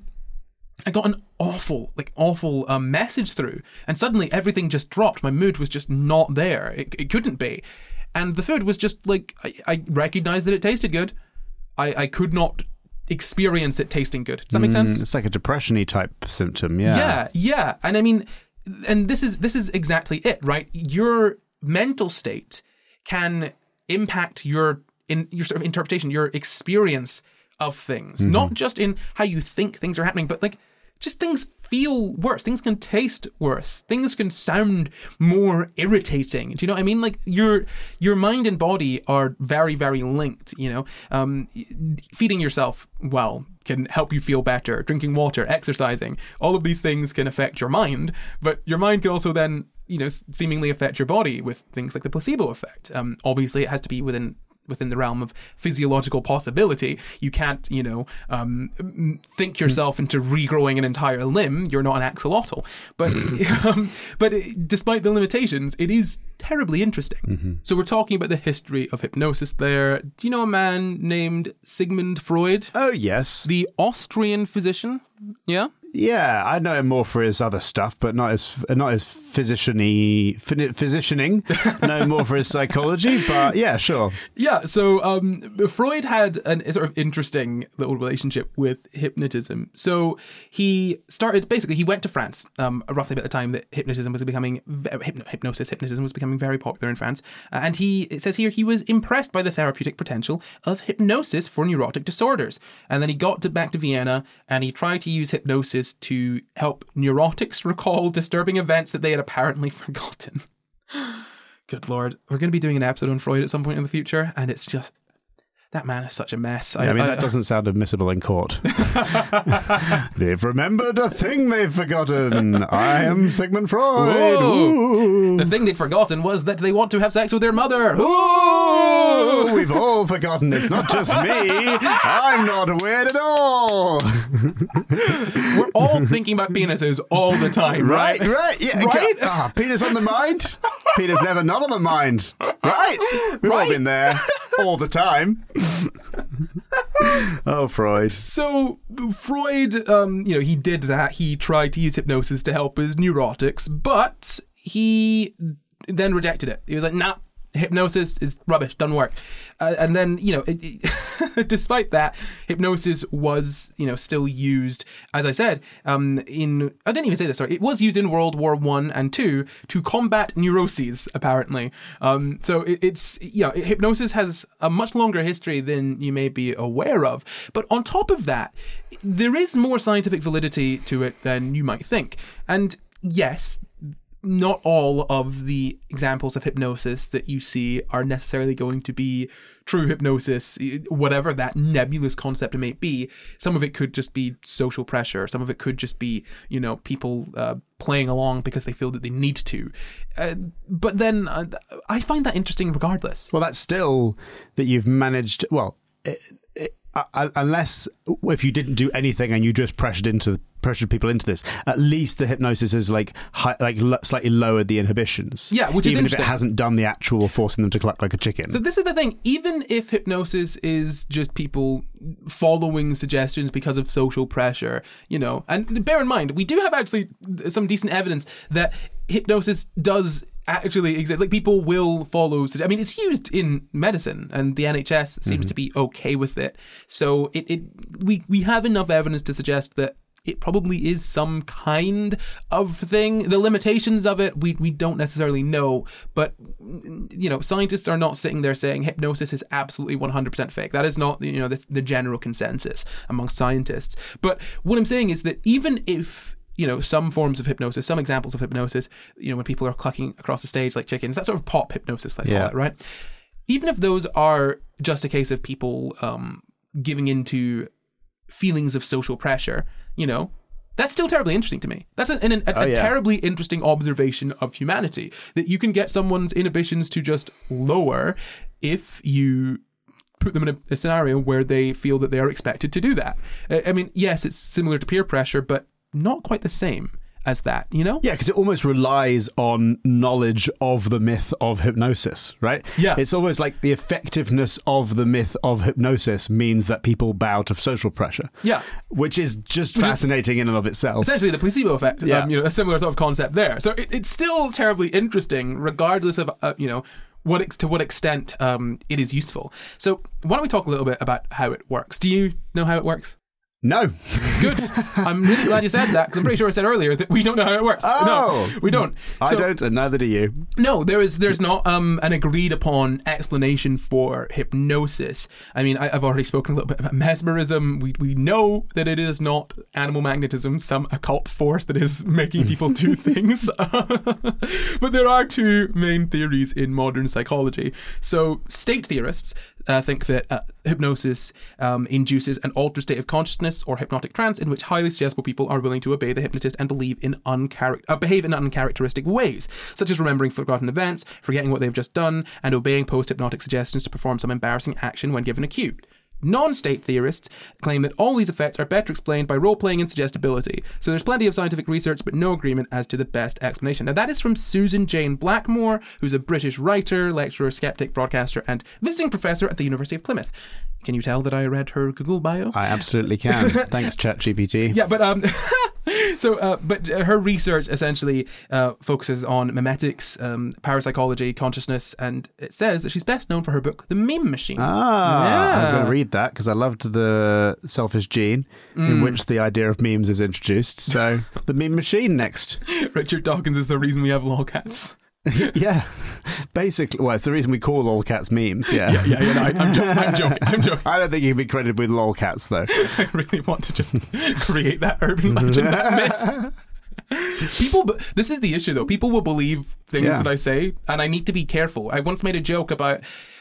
I got an awful, like awful um, message through, and suddenly everything just dropped. My mood was just not there. It, it couldn't be. And the food was just like, I, I recognized that it tasted good. I, I could not experience it tasting good. Does that make mm, sense? It's like a depression-y type symptom, yeah. Yeah, yeah. And I mean, and this is this is exactly it, right? Your mental state can impact your in your sort of interpretation, your experience of things, mm-hmm. not just in how you think things are happening, but like just things feel worse. Things can taste worse. Things can sound more irritating. Do you know what I mean? Like your your mind and body are very, very linked, you know? Um, feeding yourself well can help you feel better. Drinking water, exercising, all of these things can affect your mind, but your mind can also then, you know, seemingly affect your body with things like the placebo effect. Um, obviously, it has to be within within the realm of physiological possibility. You can't, you know, um, think yourself into regrowing an entire limb. You're not an axolotl. But um, but despite the limitations, it is terribly interesting. Mm-hmm. So we're talking about the history of hypnosis there. Do you know a man named Sigmund Freud? Oh, yes. The Austrian physician? Yeah? Yeah, I know him more for his other stuff, but not as not as physician-y, physicianing. No, more for his psychology, but yeah, sure. Yeah, so um, Freud had an, a sort of interesting little relationship with hypnotism. So he started, basically, he went to France, um, roughly about the time that hypnotism was becoming, hypno, hypnosis, hypnotism was becoming very popular in France. Uh, and he, it says here, he was impressed by the therapeutic potential of hypnosis for neurotic disorders. And then he got to, back to Vienna, and he tried to use hypnosis to help neurotics recall disturbing events that they had apparently forgotten. Good Lord. We're going to be doing an episode on Freud at some point in the future, and it's just... That man is such a mess. Yeah, I, I mean, I, that doesn't sound admissible in court. They've remembered a thing they've forgotten. I am Sigmund Freud. Ooh. The thing they've forgotten was that they want to have sex with their mother. Ooh. We've all forgotten. It's not just me. I'm not weird at all. We're all thinking about penises all the time, right? Right, right. Yeah, right? Ah, penis on the mind. Penis never not on the mind. Right? We've right? all been there all the time. Oh, Freud. So Freud, um, you know, he did that. He tried to use hypnosis to help his neurotics, but he then rejected it. He was like, nah, hypnosis is rubbish, doesn't work. Uh, and then, you know, it, it, despite that, hypnosis was, you know, still used, as I said, um, in, I didn't even say this, sorry, it was used in World War One and Two to combat neuroses, apparently. Um, so it, it's, you know, hypnosis has a much longer history than you may be aware of. But on top of that, there is more scientific validity to it than you might think. And yes, not all of the examples of hypnosis that you see are necessarily going to be true hypnosis, whatever that nebulous concept it may be. Some of it could just be social pressure. Some of it could just be, you know, people uh, playing along because they feel that they need to. Uh, but then uh, I find that interesting regardless. Well, that's still that you've managed, well, it, it, uh, unless if you didn't do anything and you just pressured into pressured people into this, at least the hypnosis has like high, like lo- slightly lowered the inhibitions. Yeah, which is even interesting. If it hasn't done the actual forcing them to cluck like a chicken. So this is the thing. Even if hypnosis is just people following suggestions because of social pressure, you know, and bear in mind, we do have actually some decent evidence that hypnosis does actually exist. Like, people will follow. I mean, it's used in medicine, and the N H S seems mm-hmm. to be okay with it. So it, it we we have enough evidence to suggest that it probably is some kind of thing. The limitations of it, we we don't necessarily know. But, you know, scientists are not sitting there saying hypnosis is absolutely one hundred percent fake. That is not, you know, the, the general consensus among scientists. But what I'm saying is that even if, you know, some forms of hypnosis, some examples of hypnosis, you know, when people are clucking across the stage like chickens, that sort of pop hypnosis, they yeah. call it, right? Even if those are just a case of people um, giving into feelings of social pressure, you know, that's still terribly interesting to me. That's a, an, a, oh, a yeah. terribly interesting observation of humanity, that you can get someone's inhibitions to just lower if you put them in a, a scenario where they feel that they are expected to do that. I, I mean, yes, it's similar to peer pressure, but not quite the same as that, you know? Yeah, because it almost relies on knowledge of the myth of hypnosis, right? Yeah. It's almost like the effectiveness of the myth of hypnosis means that people bow to social pressure. Yeah. Which is just Which fascinating is in and of itself. Essentially the placebo effect, yeah. um, you know, a similar sort of concept there. So it, it's still terribly interesting, regardless of, uh, you know, what ex- to what extent um, it is useful. So why don't we talk a little bit about how it works? Do you know how it works? No. Good. I'm really glad you said that, because I'm pretty sure I said earlier that we don't know how it works. Oh. No, we don't. I So- don't, and neither do you. No, there is. There's not um, an agreed upon explanation for hypnosis. I mean, I, I've already spoken a little bit about mesmerism. We we know that it is not animal magnetism, some occult force that is making people do things. But there are two main theories in modern psychology. So, state theorists uh, think that uh, hypnosis um, induces an altered state of consciousness or hypnotic trance in which highly suggestible people are willing to obey the hypnotist and believe in uncharac- uh, behave in uncharacteristic ways, such as remembering forgotten events, forgetting what they've just done, and obeying post-hypnotic suggestions to perform some embarrassing action when given a cue. Non-state theorists claim that all these effects are better explained by role-playing and suggestibility. So there's plenty of scientific research, but no agreement as to the best explanation. Now that is from Susan Jane Blackmore, who's a British writer, lecturer, skeptic, broadcaster, and visiting professor at the University of Plymouth. Can you tell that I read her Google bio? I absolutely can. Thanks, ChatGPT. Yeah, but um, so uh, but her research essentially uh, focuses on memetics, um, parapsychology, consciousness, and it says that she's best known for her book, The Meme Machine. Ah, Yeah. I'm going to read that because I loved the Selfish Gene, in which the idea of memes is introduced. So, the Meme Machine next. Richard Dawkins is the reason we have lolcats. Yeah, basically. Well, it's the reason we call lolcats memes. Yeah, Yeah, yeah, yeah. No, I, I'm, jo- I'm joking. I'm joking. I don't think you can be credited with lolcats though. I really want to just create that urban legend, that myth. People, b- this is the issue though. People will believe things Yeah. that I say, and I need to be careful. I once made a joke about.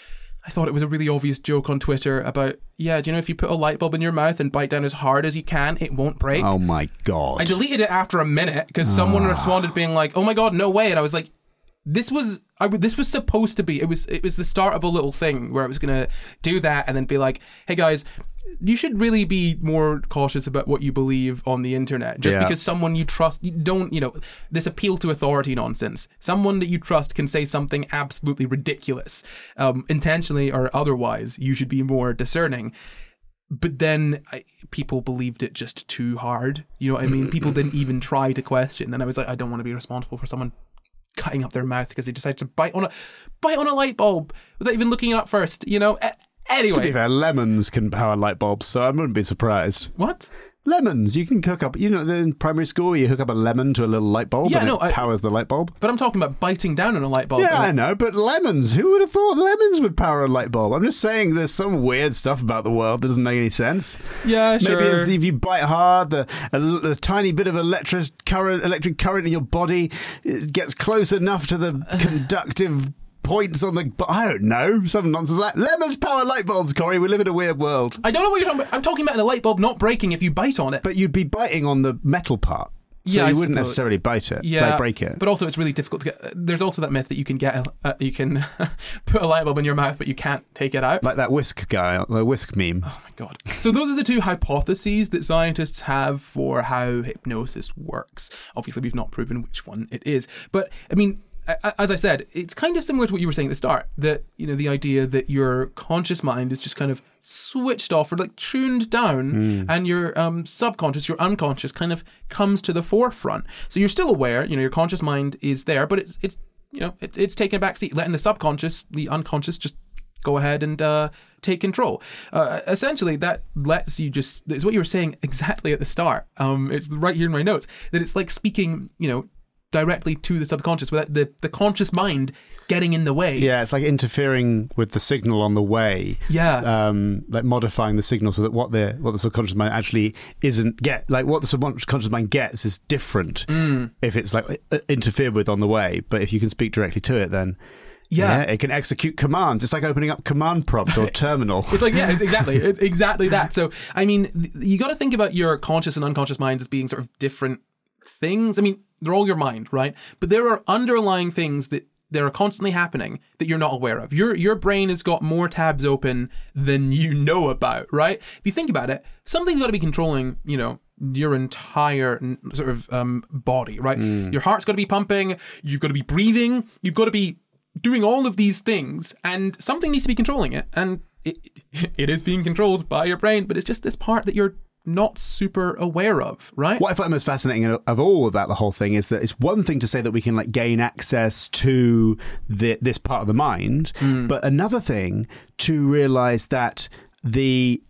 I thought it was a really obvious joke on Twitter about, yeah, do you know if you put a light bulb in your mouth and bite down as hard as you can, it won't break? Oh my god! I deleted it after a minute because someone responded being like, "Oh my god, no way!" And I was like, "This was, I w- this was supposed to be. It was, it was the start of a little thing where I was gonna do that and then be like, hey guys." You should really be more cautious about what you believe on the internet. Just Yeah. because someone you trust, you don't, you know, this appeal to authority nonsense. Someone that you trust can say something absolutely ridiculous, um, intentionally or otherwise. You should be more discerning. But then I, people believed it just too hard. You know what I mean? People didn't even try to question. And I was like, I don't want to be responsible for someone cutting up their mouth because they decided to bite on a bite on a light bulb without even looking it up first. You know. A- Anyway. To be fair, lemons can power light bulbs, so I wouldn't be surprised. What? Lemons, you can hook up, you know, in primary school you hook up a lemon to a little light bulb Yeah, and no, it I- powers the light bulb. But I'm talking about biting down on a light bulb. Yeah, I And- know, but lemons, who would have thought lemons would power a light bulb? I'm just saying there's some weird stuff about the world that doesn't make any sense. Yeah, sure. Maybe it's if you bite hard, the, a, a tiny bit of electric current, electric current in your body it gets close enough to the conductive points on the... But I don't know, some nonsense like that. Lemons power light bulbs, Corey. We live in a weird world. I don't know what you're talking about. I'm talking about a light bulb not breaking if you bite on it. But you'd be biting on the metal part. So Yeah, I you wouldn't suppose. necessarily bite it, Yeah, like break it. But also, it's really difficult to get. There's also that myth that you can get, a, uh, you can put a light bulb in your mouth, but you can't take it out. Like that whisk guy, the whisk meme. Oh my god! So those are the two hypotheses that scientists have for how hypnosis works. Obviously, we've not proven which one it is, but I mean. As I said, it's kind of similar to what you were saying at the start, that, you know, the idea that your conscious mind is just kind of switched off or like tuned down mm. and your um, subconscious, your unconscious kind of comes to the forefront. So you're still aware, you know, your conscious mind is there, but it's, it's you know, it's, it's taking a back seat, letting the subconscious, the unconscious just go ahead and uh, take control. Uh, essentially, that lets you just, it's what you were saying exactly at the start. Um, it's right here in my notes, that it's like speaking, you know, directly to the subconscious without the, the conscious mind getting in the way. Yeah, it's like interfering with the signal on the way. Yeah. Um, like modifying the signal so that what the what the subconscious mind actually isn't get, like what the subconscious mind gets is different mm. if it's like interfered with on the way. But if you can speak directly to it, then yeah. yeah, it can execute commands. It's like opening up command prompt or terminal. It's like, yeah, it's exactly. It's exactly that. So, I mean, you got to think about your conscious and unconscious minds as being sort of different things. I mean, they're all your mind, right? But there are underlying things that that are constantly happening that you're not aware of. Your your brain has got more tabs open than you know about, right? If you think about it, something's got to be controlling, you know, your entire sort of um, body, right? Mm. Your heart's got to be pumping, you've got to be breathing, you've got to be doing all of these things, and something needs to be controlling it. And it, it is being controlled by your brain, but it's just this part that you're not super aware of, right? What I find most fascinating of all about the whole thing is that it's one thing to say that we can like gain access to the, this part of the mind, mm. but another thing to realize that the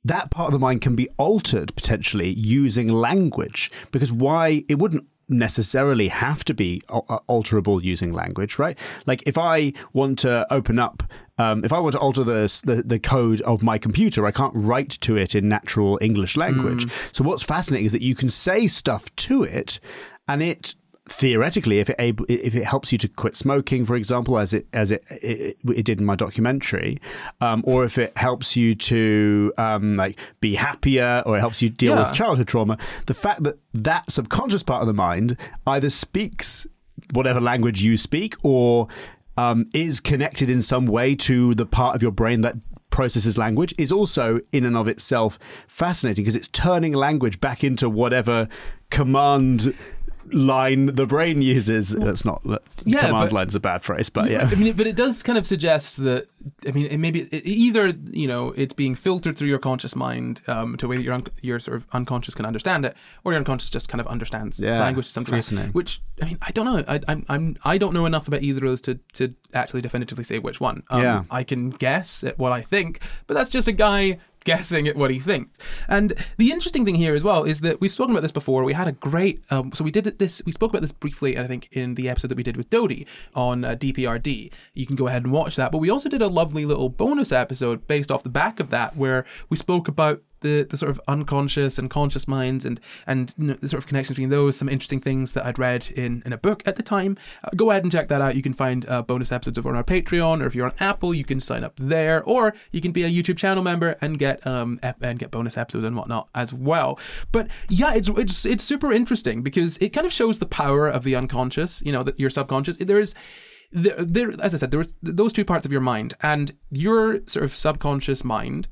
that part of the mind can be altered potentially using language, because why it wouldn't necessarily have to be alterable using language, right? Like if I want to open up, um, if I want to alter the, the the code of my computer, I can't write to it in natural English language. Mm. So what's fascinating is that you can say stuff to it, and it theoretically, if it able, if it helps you to quit smoking, for example, as it as it it, it did in my documentary, um, or if it helps you to um, like be happier, or it helps you deal yeah. with childhood trauma, the fact that that subconscious part of the mind either speaks whatever language you speak, or um, is connected in some way to the part of your brain that processes language, is also in and of itself fascinating, because it's turning language back into whatever command line the brain uses. That's not yeah, command but, line's a bad phrase, but yeah. I mean, but it does kind of suggest that. I mean, it maybe it, either you know it's being filtered through your conscious mind um, to a way that your un- your sort of unconscious can understand it, or your unconscious just kind of understands yeah, language to some degree. Which I mean, I don't know. I, I'm I'm I don't know enough about either of those to to actually definitively say which one. Um, yeah, I can guess at what I think, but that's just a guy guessing at what he thinks. And the interesting thing here as well is that we've spoken about this before. We had a great um, so we did this we spoke about this briefly, I think, in the episode that we did with Dodie on uh, D P R D. You can go ahead and watch that, but we also did a lovely little bonus episode based off the back of that, where we spoke about the, the sort of unconscious and conscious minds, and and you know, the sort of connections between those, some interesting things that I'd read in, in a book at the time. Uh, go ahead and check that out. You can find uh, bonus episodes over on our Patreon, or if you're on Apple, you can sign up there, or you can be a YouTube channel member and get um ep- and get bonus episodes and whatnot as well. But yeah, it's it's it's super interesting, because it kind of shows the power of the unconscious, you know, that your subconscious. There's there, there as I said, there are those two parts of your mind, and your sort of subconscious mind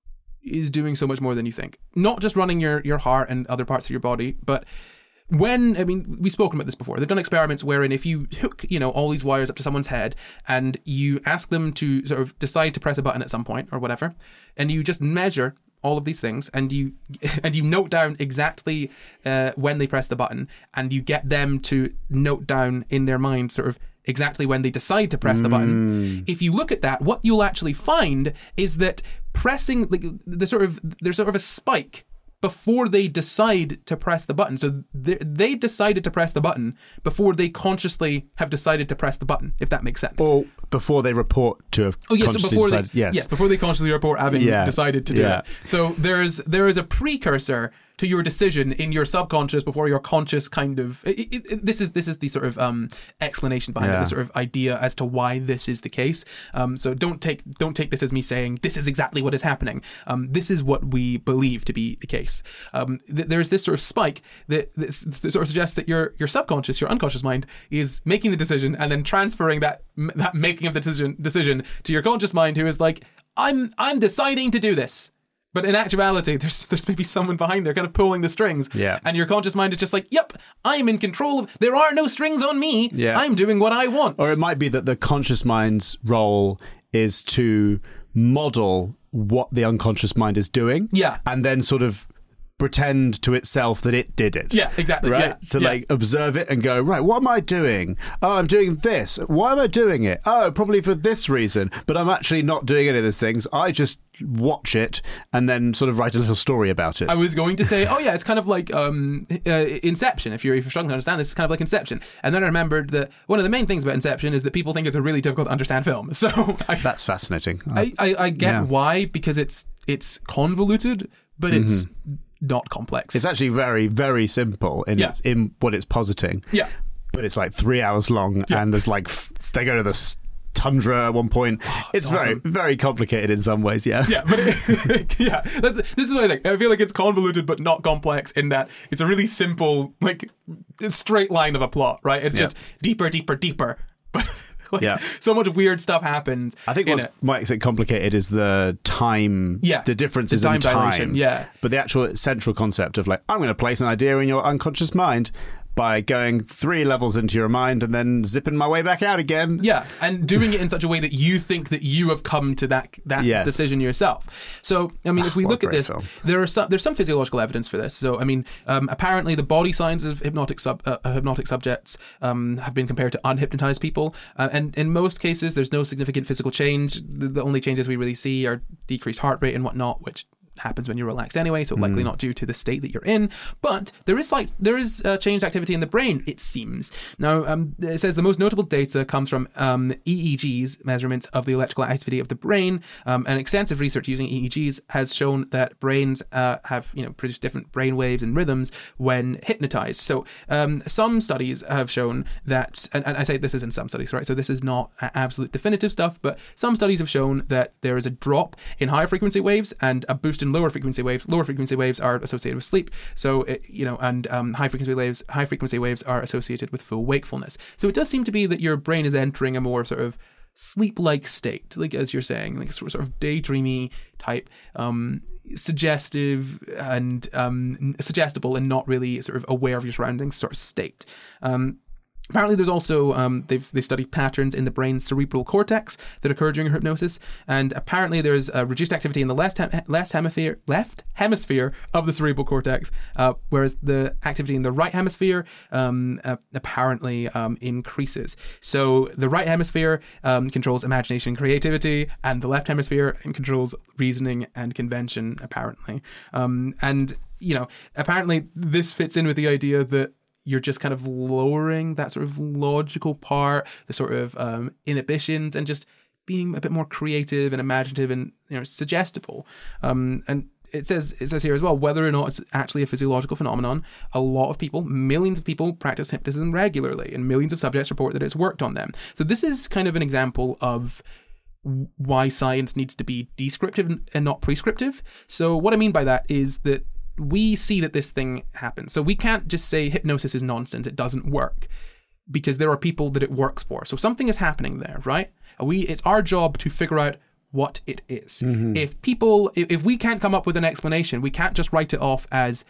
is doing so much more than you think. Not just running your, your heart and other parts of your body, but when, I mean, we've spoken about this before. They've done experiments wherein if you hook, you know, all these wires up to someone's head and you ask them to sort of decide to press a button at some point or whatever, and you just measure all of these things, and you and you note down exactly uh, when they press the button, and you get them to note down in their mind sort of exactly when they decide to press mm. the button. If you look at that, what you'll actually find is that pressing like the sort of there's sort of a spike before they decide to press the button. So they, they decided to press the button before they consciously have decided to press the button, if that makes sense. Or before they report to have oh, yes, consciously so before decided, they, yes. yes, before they consciously report having yeah. decided to do yeah. it. So there's there is a precursor to your decision in your subconscious before your conscious kind of it, it, it, this is this is the sort of um explanation behind yeah. it, the sort of idea as to why this is the case. Um so don't take don't take this as me saying this is exactly what is happening. Um this is what we believe to be the case. Um th- there's this sort of spike that, that, that sort of suggests that your your subconscious, your unconscious mind is making the decision and then transferring that that making of the decision decision to your conscious mind, who is like, I'm I'm deciding to do this. But in actuality, there's there's maybe someone behind there kind of pulling the strings. Yeah. And your conscious mind is just like, yep, I'm in control of, there are no strings on me. Yeah. I'm doing what I want. Or it might be that the conscious mind's role is to model what the unconscious mind is doing. Yeah. And then sort of pretend to itself that it did it. Yeah, exactly. Right? Yeah. So yeah. like observe it and go, right, what am I doing? Oh, I'm doing this. Why am I doing it? Oh, probably for this reason. But I'm actually not doing any of those things. I just watch it and then sort of write a little story about it. I was going to say, oh yeah, it's kind of like um, uh, Inception. If you're, if you're struggling to understand this, it's kind of like Inception. And then I remembered that one of the main things about Inception is that people think it's a really difficult to understand film. So I, that's fascinating. I, I, I get yeah. why, because it's it's convoluted, but mm-hmm. it's not complex. It's actually very, very simple in yeah. its, in what it's positing. Yeah. But it's like three hours long, yeah. and there's like f- they go to the tundra at one point. Oh, it's very, awesome. very complicated in some ways. Yeah. Yeah, but it, yeah, that's, this is what I think. I feel like it's convoluted but not complex in that it's a really simple, like, straight line of a plot. Right? It's yeah. just deeper, deeper, deeper. But. Like, yeah. so much weird stuff happens. I think what makes it complicated is the time, yeah, the differences the time in time. Dilation, yeah. But the actual central concept of like, I'm going to place an idea in your unconscious mind by going three levels into your mind and then zipping my way back out again. Yeah, and doing it in such a way that you think that you have come to that that yes. decision yourself. So, I mean, if we look at this, film. there are some, there's some physiological evidence for this. So, I mean, um, apparently the body signs of hypnotic sub, uh, hypnotic subjects um, have been compared to unhypnotized people. Uh, and in most cases, there's no significant physical change. The, the only changes we really see are decreased heart rate and whatnot, which happens when you're relaxed anyway, so likely not due to the state that you're in. But there is like there is uh, changed activity in the brain, it seems. Now, um, it says the most notable data comes from um, E E Gs, measurements of the electrical activity of the brain, um, and extensive research using E E Gs has shown that brains uh, have, you know, produce different brain waves and rhythms when hypnotized. So um, some studies have shown that, and, and I say this is in some studies, right? So this is not absolute definitive stuff, but some studies have shown that there is a drop in higher frequency waves and a boost in lower frequency waves. Lower frequency waves are associated with sleep, so it, you know, and um, high frequency waves, high frequency waves are associated with full wakefulness. So it does seem to be that your brain is entering a more sort of sleep-like state, like as you're saying, like sort of daydreamy type, um, suggestive and um, suggestible and not really sort of aware of your surroundings sort of state. Um, Apparently, there's also um, they've they studied patterns in the brain's cerebral cortex that occur during hypnosis, and apparently there's a reduced activity in the left hem- left hemisphere left hemisphere of the cerebral cortex, uh, whereas the activity in the right hemisphere um, uh, apparently um, increases. So the right hemisphere um, controls imagination and creativity, and the left hemisphere controls reasoning and convention. Apparently, um, and you know, apparently this fits in with the idea that you're just kind of lowering that sort of logical part, the sort of um, inhibitions, and just being a bit more creative and imaginative and, you know, suggestible. Um, and it says it says here as well, whether or not it's actually a physiological phenomenon, a lot of people, millions of people, practice hypnotism regularly, and millions of subjects report that it's worked on them. So this is kind of an example of why science needs to be descriptive and not prescriptive. So what I mean by that is that we see that this thing happens. So we can't just say hypnosis is nonsense, it doesn't work, because there are people that it works for. So something is happening there, right? We it's our job to figure out what it is. Mm-hmm. If people, if we can't come up with an explanation, we can't just write it off as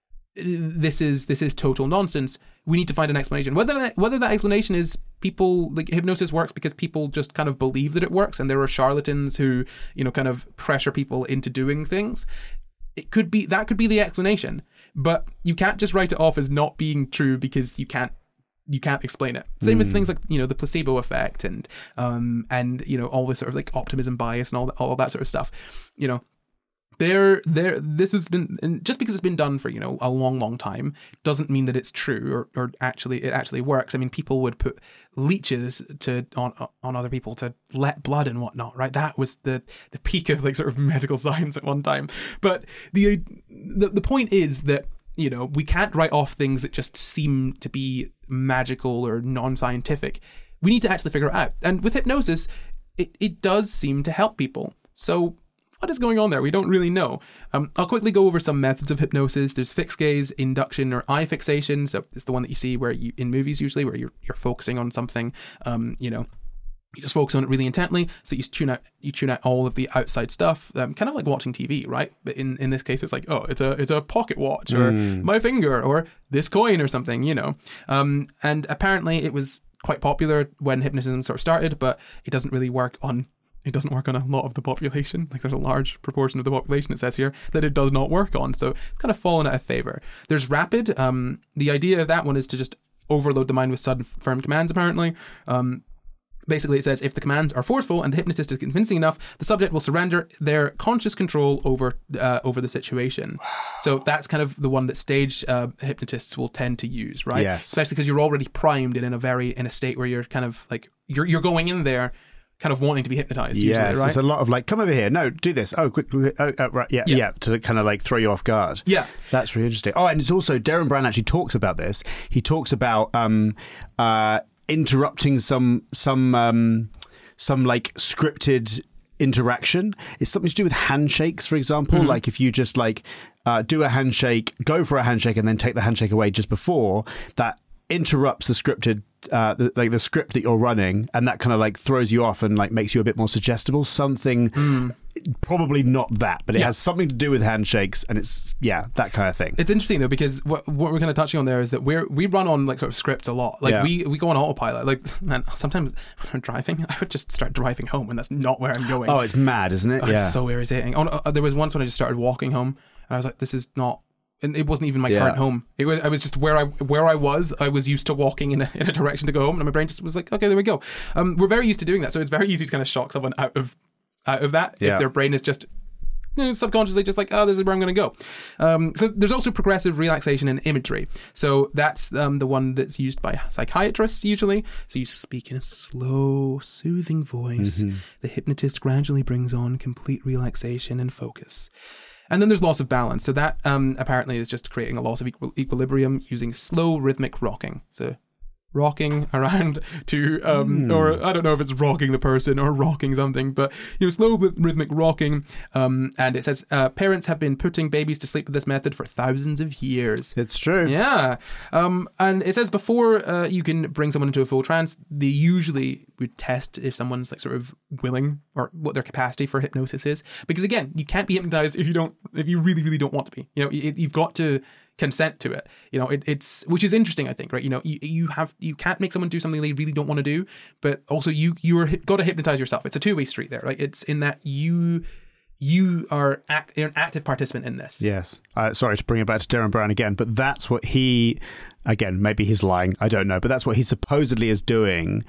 this is this is total nonsense. We need to find an explanation. Whether that, whether that explanation is people, like hypnosis works because people just kind of believe that it works, and there are charlatans who, you know, kind of pressure people into doing things. It could be, that could be the explanation, but you can't just write it off as not being true because you can't you can't explain it. Same mm. with things like, you know, the placebo effect and um and you know, all this sort of like optimism bias and all that, all that sort of stuff. You know, there there this has been, and just because it's been done for, you know, a long long time doesn't mean that it's true or, or actually it actually works. I mean, people would put leeches to on on other people to let blood and whatnot, right? That was the the peak of like sort of medical science at one time. But the the, the point is that, you know, we can't write off things that just seem to be magical or non-scientific. We need to actually figure it out. And with hypnosis, it, it does seem to help people. So what is going on there? We don't really know. Um, I'll quickly go over some methods of hypnosis. There's fixed gaze, induction, or eye fixation. So it's the one that you see where you in movies usually, where you're you're focusing on something. Um, you know, you just focus on it really intently. So you tune out you tune out all of the outside stuff. Um, kind of like watching T V, right? But in, in this case, it's like, oh, it's a it's a pocket watch, or mm. my finger, or this coin, or something. You know, um, and apparently it was quite popular when hypnotism sort of started, but it doesn't really work on. It doesn't work on a lot of the population. Like, there's a large proportion of the population, it says here, that it does not work on. So it's kind of fallen out of favor. There's rapid. Um, the idea of that one is to just overload the mind with sudden firm commands, apparently. Um, basically, it says if the commands are forceful and the hypnotist is convincing enough, the subject will surrender their conscious control over uh, over the situation. So that's kind of the one that stage uh, hypnotists will tend to use, right? Yes. Especially because you're already primed and in a very in a state where you're kind of like you're you're going in there kind of wanting to be hypnotized. Usually, yes, right? It's a lot of like, come over here. No, do this. Oh, quick. quick oh, oh, right. Yeah, yeah, yeah. To kind of like throw you off guard. Yeah. That's really interesting. Oh, and it's also, Darren Brown actually talks about this. He talks about um, uh, interrupting some, some, um, some like scripted interaction. It's something to do with handshakes, for example. Mm-hmm. Like if you just like uh, do a handshake, go for a handshake, and then take the handshake away just before, that interrupts the scripted uh the, like the script that you're running, and that kind of like throws you off and like makes you a bit more suggestible. Something mm. probably not that, but it yeah. has something to do with handshakes, and it's yeah that kind of thing. It's interesting though, because what, what we're kind of touching on there is that we're we run on like sort of scripts a lot. Like yeah. we we go on autopilot. Like, man, sometimes when I'm driving, I would just start driving home, and that's not where I'm going. Oh, it's mad, isn't it? Oh, yeah, it's so irritating. Oh, no, there was once when I just started walking home, and I was like, this is not. And it wasn't even my yeah. current home. It was. I was just where I where I was. I was used to walking in a, in a direction to go home, and my brain just was like, okay, there we go. Um, we're very used to doing that, so it's very easy to kind of shock someone out of out of that yeah. if their brain is just you know, subconsciously just like, oh, this is where I'm going to go. Um, so there's also progressive relaxation and imagery. So that's um, the one that's used by psychiatrists usually. So you speak in a slow, soothing voice. Mm-hmm. The hypnotist gradually brings on complete relaxation and focus. And then there's loss of balance. So that um, apparently is just creating a loss of equi- equilibrium using slow rhythmic rocking. So rocking around to, um, mm. or I don't know if it's rocking the person or rocking something, but, you know, slow rhythmic rocking. Um, and it says, uh, parents have been putting babies to sleep with this method for thousands of years. It's true. Yeah. Um, and it says before uh, you can bring someone into a full trance, they usually would test if someone's like sort of willing or what their capacity for hypnosis is. Because again, you can't be hypnotized if you don't, if you really, really don't want to be. You know, it, you've got to consent to it, you know, it, it's, which is interesting, I think, right? You know, you, you have, you can't make someone do something they really don't want to do, but also you, you're got to hypnotize yourself. It's a two-way street there, right? It's in that you, you are act, you're an active participant in this. Yes. Uh, sorry to bring it back to Derren Brown again, but that's what he, again, maybe he's lying, I don't know, but that's what he supposedly is doing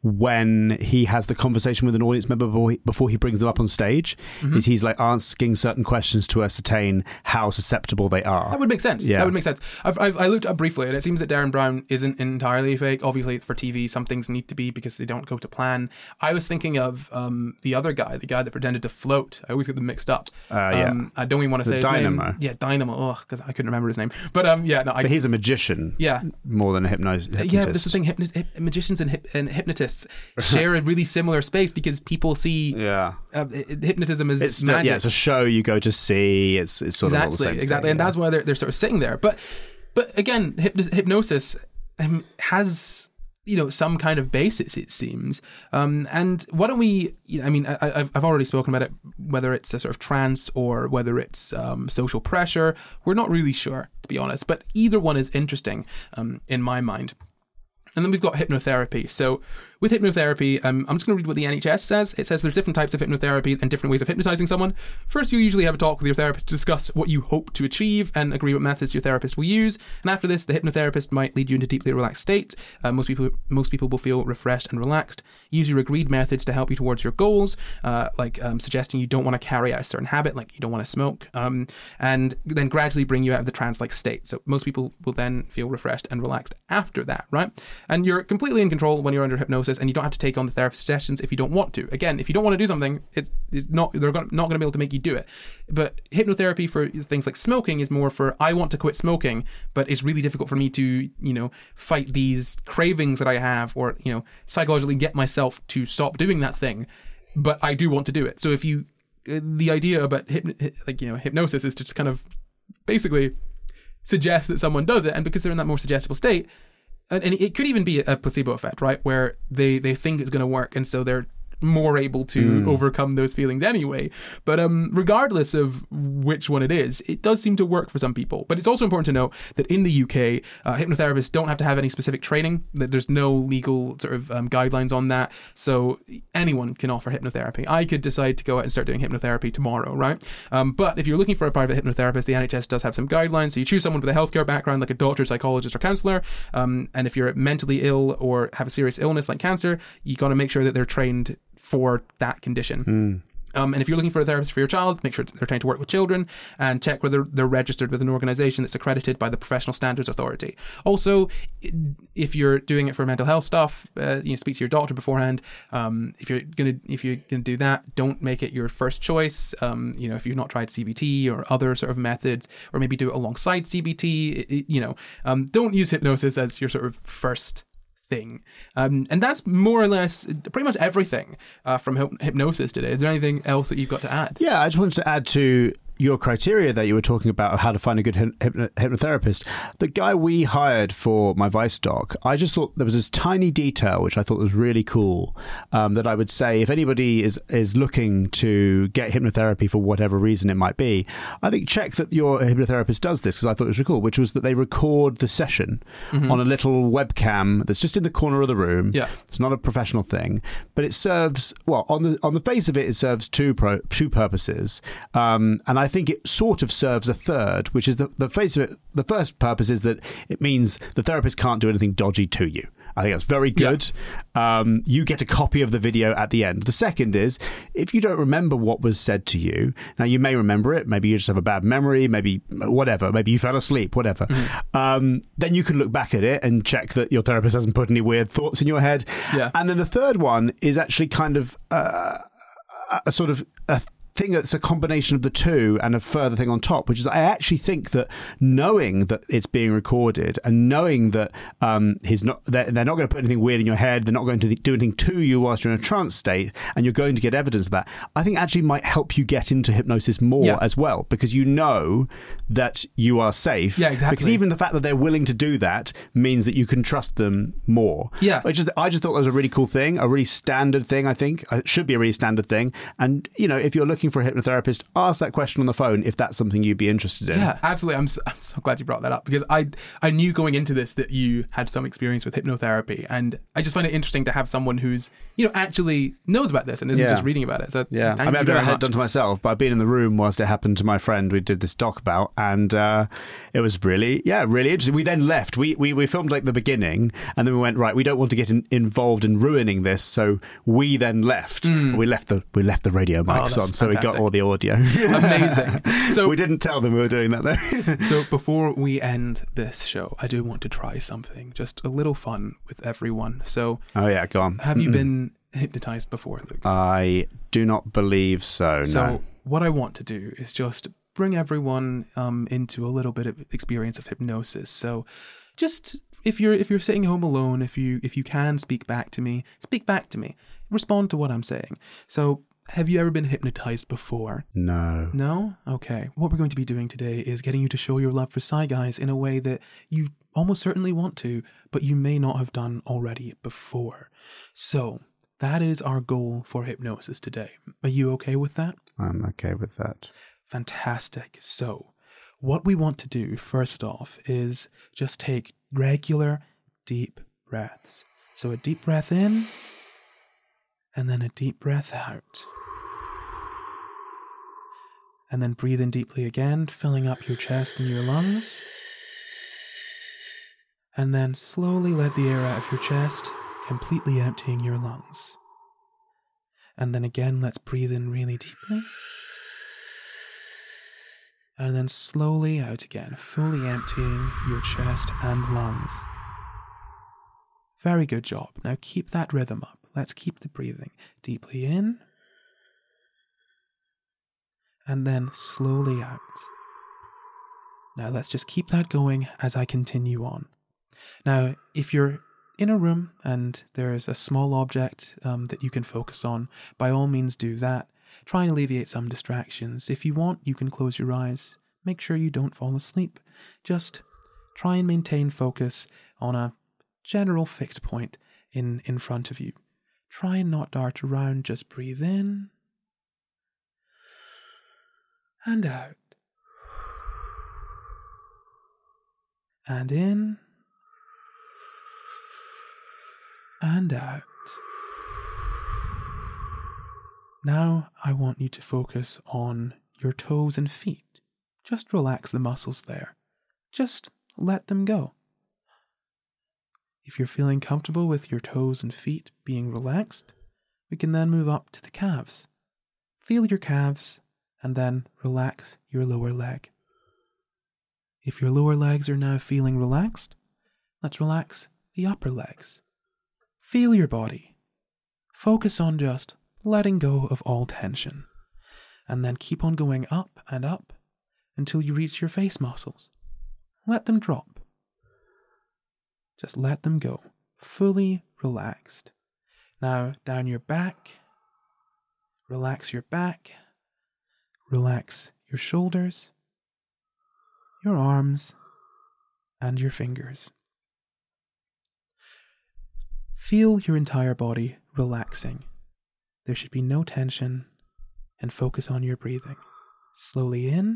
when he has the conversation with an audience member before he, before he brings them up on stage. Mm-hmm. Is he's like asking certain questions to ascertain how susceptible they are. That would make sense. Yeah. That would make sense. I've, I've I looked up briefly, and it seems that Derren Brown isn't entirely fake. Obviously, for T V, some things need to be because they don't go to plan. I was thinking of um, the other guy, the guy that pretended to float. I always get them mixed up. Uh, yeah. Um, I don't even want to the say Dynamo. his name. Yeah, Dynamo. Oh, because I couldn't remember his name. But um, yeah, no. I, but he's a magician. Yeah. More than a hypno- hypnotist. Yeah, but this is the thing. Hypno- hip- magicians and, hip- and hypnotists share a really similar space because people see yeah. uh, hypnotism as it's magic. Yeah, it's a show you go to see. It's it's sort exactly, of all the same exactly, thing, and yeah. that's why they're they're sort of sitting there. But but again, hypno- hypnosis um, has, you know, some kind of basis, it seems. Um, and why don't we? You know, I mean, I, I've I've already spoken about it. Whether it's a sort of trance or whether it's um, social pressure, we're not really sure, to be honest. But either one is interesting um, in my mind. And then we've got hypnotherapy. So with hypnotherapy, um, I'm just going to read what the N H S says. It says there's different types of hypnotherapy and different ways of hypnotizing someone. First, you usually have a talk with your therapist to discuss what you hope to achieve and agree what methods your therapist will use. And after this, the hypnotherapist might lead you into a deeply relaxed state. Uh, most people most people will feel refreshed and relaxed. Use your agreed methods to help you towards your goals, uh, like um, suggesting you don't want to carry out a certain habit, like you don't want to smoke, um, and then gradually bring you out of the trance-like state. So most people will then feel refreshed and relaxed after that, right? And you're completely in control when you're under hypnosis, and you don't have to take on the therapist sessions if you don't want to. Again, if you don't want to do something, it's, it's not they're not going to be able to make you do it. But hypnotherapy for things like smoking is more for, I want to quit smoking, but it's really difficult for me to, you know, fight these cravings that I have, or, you know, psychologically get myself to stop doing that thing, but I do want to do it. So if you, the idea about hypno, like, you know, hypnosis is to just kind of basically suggest that someone does it, and because they're in that more suggestible state, and, and it could even be a placebo effect, right, where they, they think it's going to work, and so they're more able to mm. overcome those feelings anyway. But um, regardless of which one it is, it does seem to work for some people. But it's also important to note that in the U K, uh, hypnotherapists don't have to have any specific training. That there's no legal sort of um, guidelines on that. So anyone can offer hypnotherapy. I could decide to go out and start doing hypnotherapy tomorrow, right? Um, but if you're looking for a private hypnotherapist, the N H S does have some guidelines. So you choose someone with a healthcare background, like a doctor, psychologist, or counsellor. Um, and if you're mentally ill or have a serious illness like cancer, you got to make sure that they're trained for that condition. Mm. Um, and if you're looking for a therapist for your child, make sure they're trained to work with children, and check whether they're registered with an organisation that's accredited by the Professional Standards Authority. Also, if you're doing it for mental health stuff, uh, you know, speak to your doctor beforehand. Um, if you're gonna if you're gonna do that, don't make it your first choice. Um, you know, if you've not tried C B T or other sort of methods, or maybe do it alongside C B T. It, it, you know, um, don't use hypnosis as your sort of first thing. Um, and that's more or less pretty much everything uh, from hyp- hypnosis today. Is there anything else that you've got to add? Yeah, I just wanted to add to your criteria that you were talking about of how to find a good hypno- hypnotherapist. The guy we hired for my Vice doc, I just thought there was this tiny detail which I thought was really cool, um, that I would say if anybody is is looking to get hypnotherapy for whatever reason it might be, I think check that your hypnotherapist does this, because I thought it was really cool, which was that they record the session mm-hmm. on a little webcam that's just in the corner of the room. Yeah. It's not a professional thing, but it serves, well, on the on the face of it, it serves two pro, two purposes. Um, and I I think it sort of serves a third, which is the, the face of it. The first purpose is that it means the therapist can't do anything dodgy to you. I think that's very good. Yeah. Um, you get a copy of the video at the end. The second is, if you don't remember what was said to you, now you may remember it, maybe you just have a bad memory, maybe whatever, maybe you fell asleep, whatever. Mm. Um, then you can look back at it and check that your therapist hasn't put any weird thoughts in your head. Yeah. And then the third one is actually kind of uh, a sort of a thing that's a combination of the two and a further thing on top, which is I actually think that knowing that it's being recorded and knowing that um, he's not, they're, they're not going to put anything weird in your head, they're not going to do anything to you whilst you're in a trance state, and you're going to get evidence of that, I think actually might help you get into hypnosis more yeah. as well, because you know that you are safe. Yeah, exactly. Because even the fact that they're willing to do that means that you can trust them more. Yeah. I just, I just thought that was a really cool thing, a really standard thing, I think. It should be a really standard thing. And, you know, if you're looking for a hypnotherapist, ask that question on the phone if that's something you'd be interested in. Yeah, absolutely. I'm so, I'm so glad you brought that up, because I I knew going into this that you had some experience with hypnotherapy, and I just find it interesting to have someone who's, you know, actually knows about this and isn't yeah. just reading about it. So yeah, I mean, I've never had it done to myself, but I've been in the room whilst it happened to my friend we did this doc about, and uh, it was really, yeah, really interesting. We then left. We we, we filmed like the beginning, and then we went, right, we don't want to get in, involved in ruining this, so we then left. Mm. But we left the we left the radio mics oh, on, so fantastic. we got all the audio. Amazing. So we didn't tell them we were doing that though. So before we end this show, I do want to try something, just a little fun with everyone. So oh yeah, go on. Have you Mm-mm. been hypnotized before, Luke? I do not believe so. So no. what I want to do is just bring everyone um, into a little bit of experience of hypnosis. So just if you're if you're sitting home alone, if you if you can speak back to me, speak back to me. Respond to what I'm saying. So have you ever been hypnotized before? No. No? Okay. What we're going to be doing today is getting you to show your love for Psy Guys in a way that you almost certainly want to, but you may not have done already before. So that is our goal for hypnosis today. Are you okay with that? I'm okay with that. Fantastic. So what we want to do first off is just take regular deep breaths. So a deep breath in, and then a deep breath out. And then breathe in deeply again, filling up your chest and your lungs. And then slowly let the air out of your chest, completely emptying your lungs. And then again, let's breathe in really deeply. And then slowly out again, fully emptying your chest and lungs. Very good job. Now keep that rhythm up. Let's keep the breathing. Deeply in. And then slowly out. Now let's just keep that going as I continue on. Now, if you're in a room and there's a small object um, that you can focus on, by all means do that. Try and alleviate some distractions. If you want, you can close your eyes. Make sure you don't fall asleep. Just try and maintain focus on a general fixed point in, in front of you. Try and not dart around, just breathe in and out. And in and out. Now I want you to focus on your toes and feet. Just relax the muscles there. Just let them go. If you're feeling comfortable with your toes and feet being relaxed, we can then move up to the calves. Feel your calves and then relax your lower leg. If your lower legs are now feeling relaxed, let's relax the upper legs. Feel your body. Focus on just letting go of all tension. And then keep on going up and up until you reach your face muscles. Let them drop. Just let them go, fully relaxed. Now, down your back, relax your back, relax your shoulders, your arms, and your fingers. Feel your entire body relaxing. There should be no tension, and focus on your breathing. Slowly in,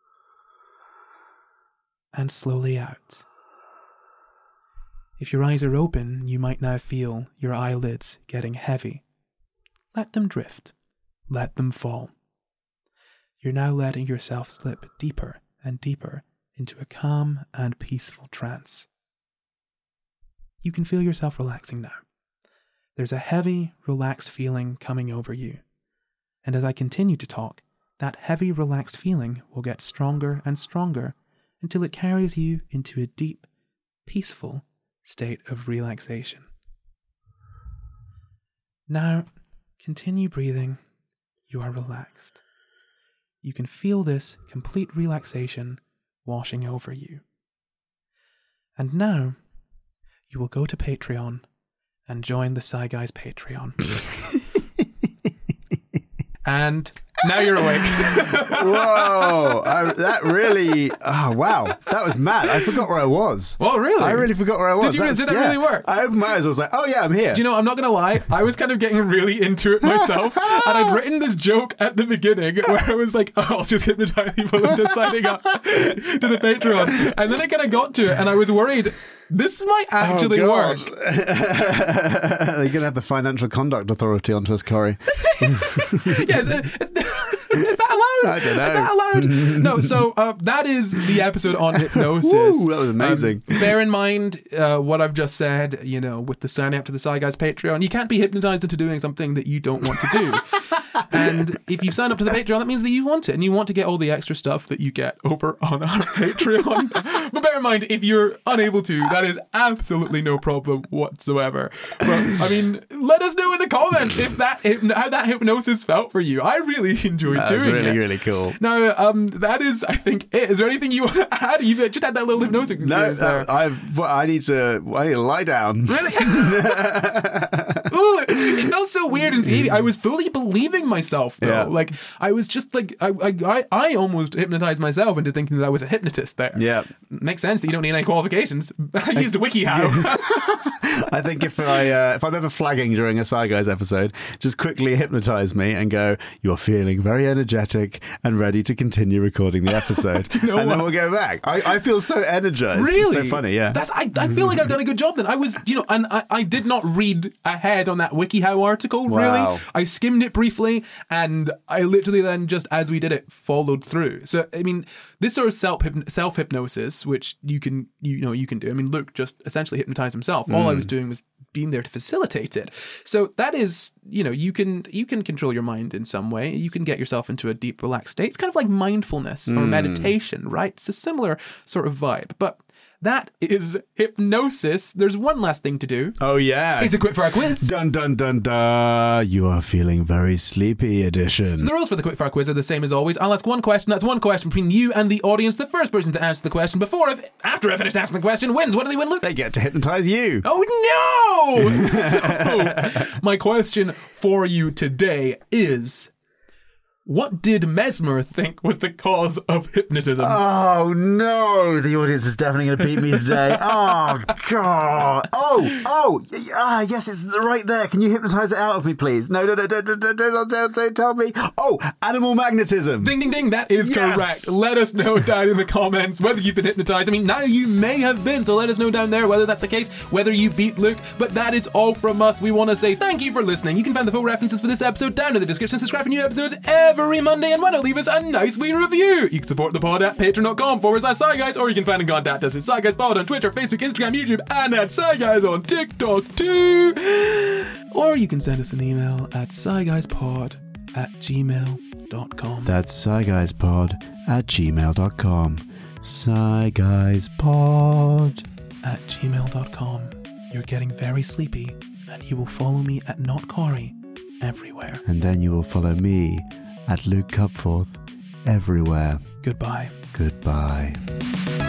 and slowly out. If your eyes are open, you might now feel your eyelids getting heavy. Let them drift. Let them fall. You're now letting yourself slip deeper and deeper into a calm and peaceful trance. you can feel yourself relaxing now. There's a heavy, relaxed feeling coming over you. And as I continue to talk, that heavy, relaxed feeling will get stronger and stronger until it carries you into a deep, peaceful state of relaxation. Now, continue breathing. You are relaxed. You can feel this complete relaxation washing over you. And now, you will go to Patreon and join the Sci Guys Patreon. And now you're awake. Whoa, I, that really, oh wow, that was mad. I forgot where I was. Well, really? I really forgot where I was. Did you That's, did that yeah. really work? I opened my eyes, I was like, oh yeah, I'm here. Do you know, I'm not going to lie, I was kind of getting really into it myself, and I'd written this joke at the beginning where I was like, oh, I'll just hypnotize people into signing up to the Patreon. And then I kind of got to it, and I was worried, this might actually oh, work. You're going to have the Financial Conduct Authority onto us, Corey. Yes, it, it, is that allowed? I don't know. Is that allowed? No, so uh, that is the episode on hypnosis. Woo, that was amazing. Um, bear in mind uh, what I've just said, you know, with the signing up to the Sci Guys Patreon, you can't be hypnotized into doing something that you don't want to do. And if you sign up to the Patreon, that means that you want it, and you want to get all the extra stuff that you get over on our Patreon. But bear in mind, if you're unable to, that is absolutely no problem whatsoever. But I mean, let us know in the comments if that how that hypnosis felt for you. I really enjoyed That doing was really, it. really cool. Now, um, that is, I think, it. Is there anything you want to add? You've just had that little hypnosis No, experience there. uh, I've, well, I need to. I need to lie down. Really? Ooh, it felt so weird and scary. I was fully believing myself, though. Yeah. Like, I was just like, I, I, I I almost hypnotized myself into thinking that I was a hypnotist there. Yeah. Makes sense that you don't need any qualifications. I used a WikiHow. I think if I uh, if I'm ever flagging during a Sci Guys episode, just quickly hypnotise me and go, "You're feeling very energetic and ready to continue recording the episode," you know and then what? we'll go back. I, I feel so energized. Really? It's so funny, yeah. That's I, I feel like I've done a good job then. I was, you know, and I, I did not read ahead on that WikiHow article, Wow. really. I skimmed it briefly, and I literally then just, as we did it, followed through. So, I mean, this sort of self self hypnosis, which you can, you know, you can do. I mean, Luke just essentially hypnotized himself. All I was doing was being there to facilitate it. So that is, you know, you can you can control your mind in some way. You can get yourself into a deep, relaxed state. It's kind of like mindfulness or meditation, right? It's a similar sort of vibe. But that is hypnosis. There's one last thing to do. Oh, yeah. It's a quickfire quiz. Dun, dun, dun, dun. You are feeling very sleepy edition. So the rules for the quickfire quiz are the same as always. I'll ask one question. That's one question between you and the audience. The first person to answer the question before, I've, after I finish answering the question, wins. What do they win, Luke? They get to hypnotise you. Oh, no! So, my question for you today is, what did Mesmer think was the cause of hypnotism? Oh, no. The audience is definitely going to beat me today. Oh, God. Oh, oh. Ah, yes, it's right there. Can you hypnotise it out of me, please? No, no, no, no, no, no, no, no, don't, don't tell me. Oh, animal magnetism. Ding, ding, ding. That is Yes. correct. Let us know down in the comments whether you've been hypnotized. I mean, now you may have been, so let us know down there whether that's the case, whether you beat Luke. But that is all from us. We want to say thank you for listening. You can find the full references for this episode down in the description. Subscribe for new episodes every Monday, and why not leave us a nice wee review? You can support the pod at patreon.com forward slash SciGuys, or you can find and contact us at SciGuysPod on Twitter, Facebook, Instagram, YouTube, and at SciGuys on TikTok too. Or you can send us an email at SciGuysPod at gmail dot com. That's SciGuysPod at gmail dot com. SciGuysPod At gmail dot com. You're getting very sleepy, and you will follow me at Not Corey everywhere. And then you will follow me at Luke Cupforth everywhere. Goodbye. Goodbye.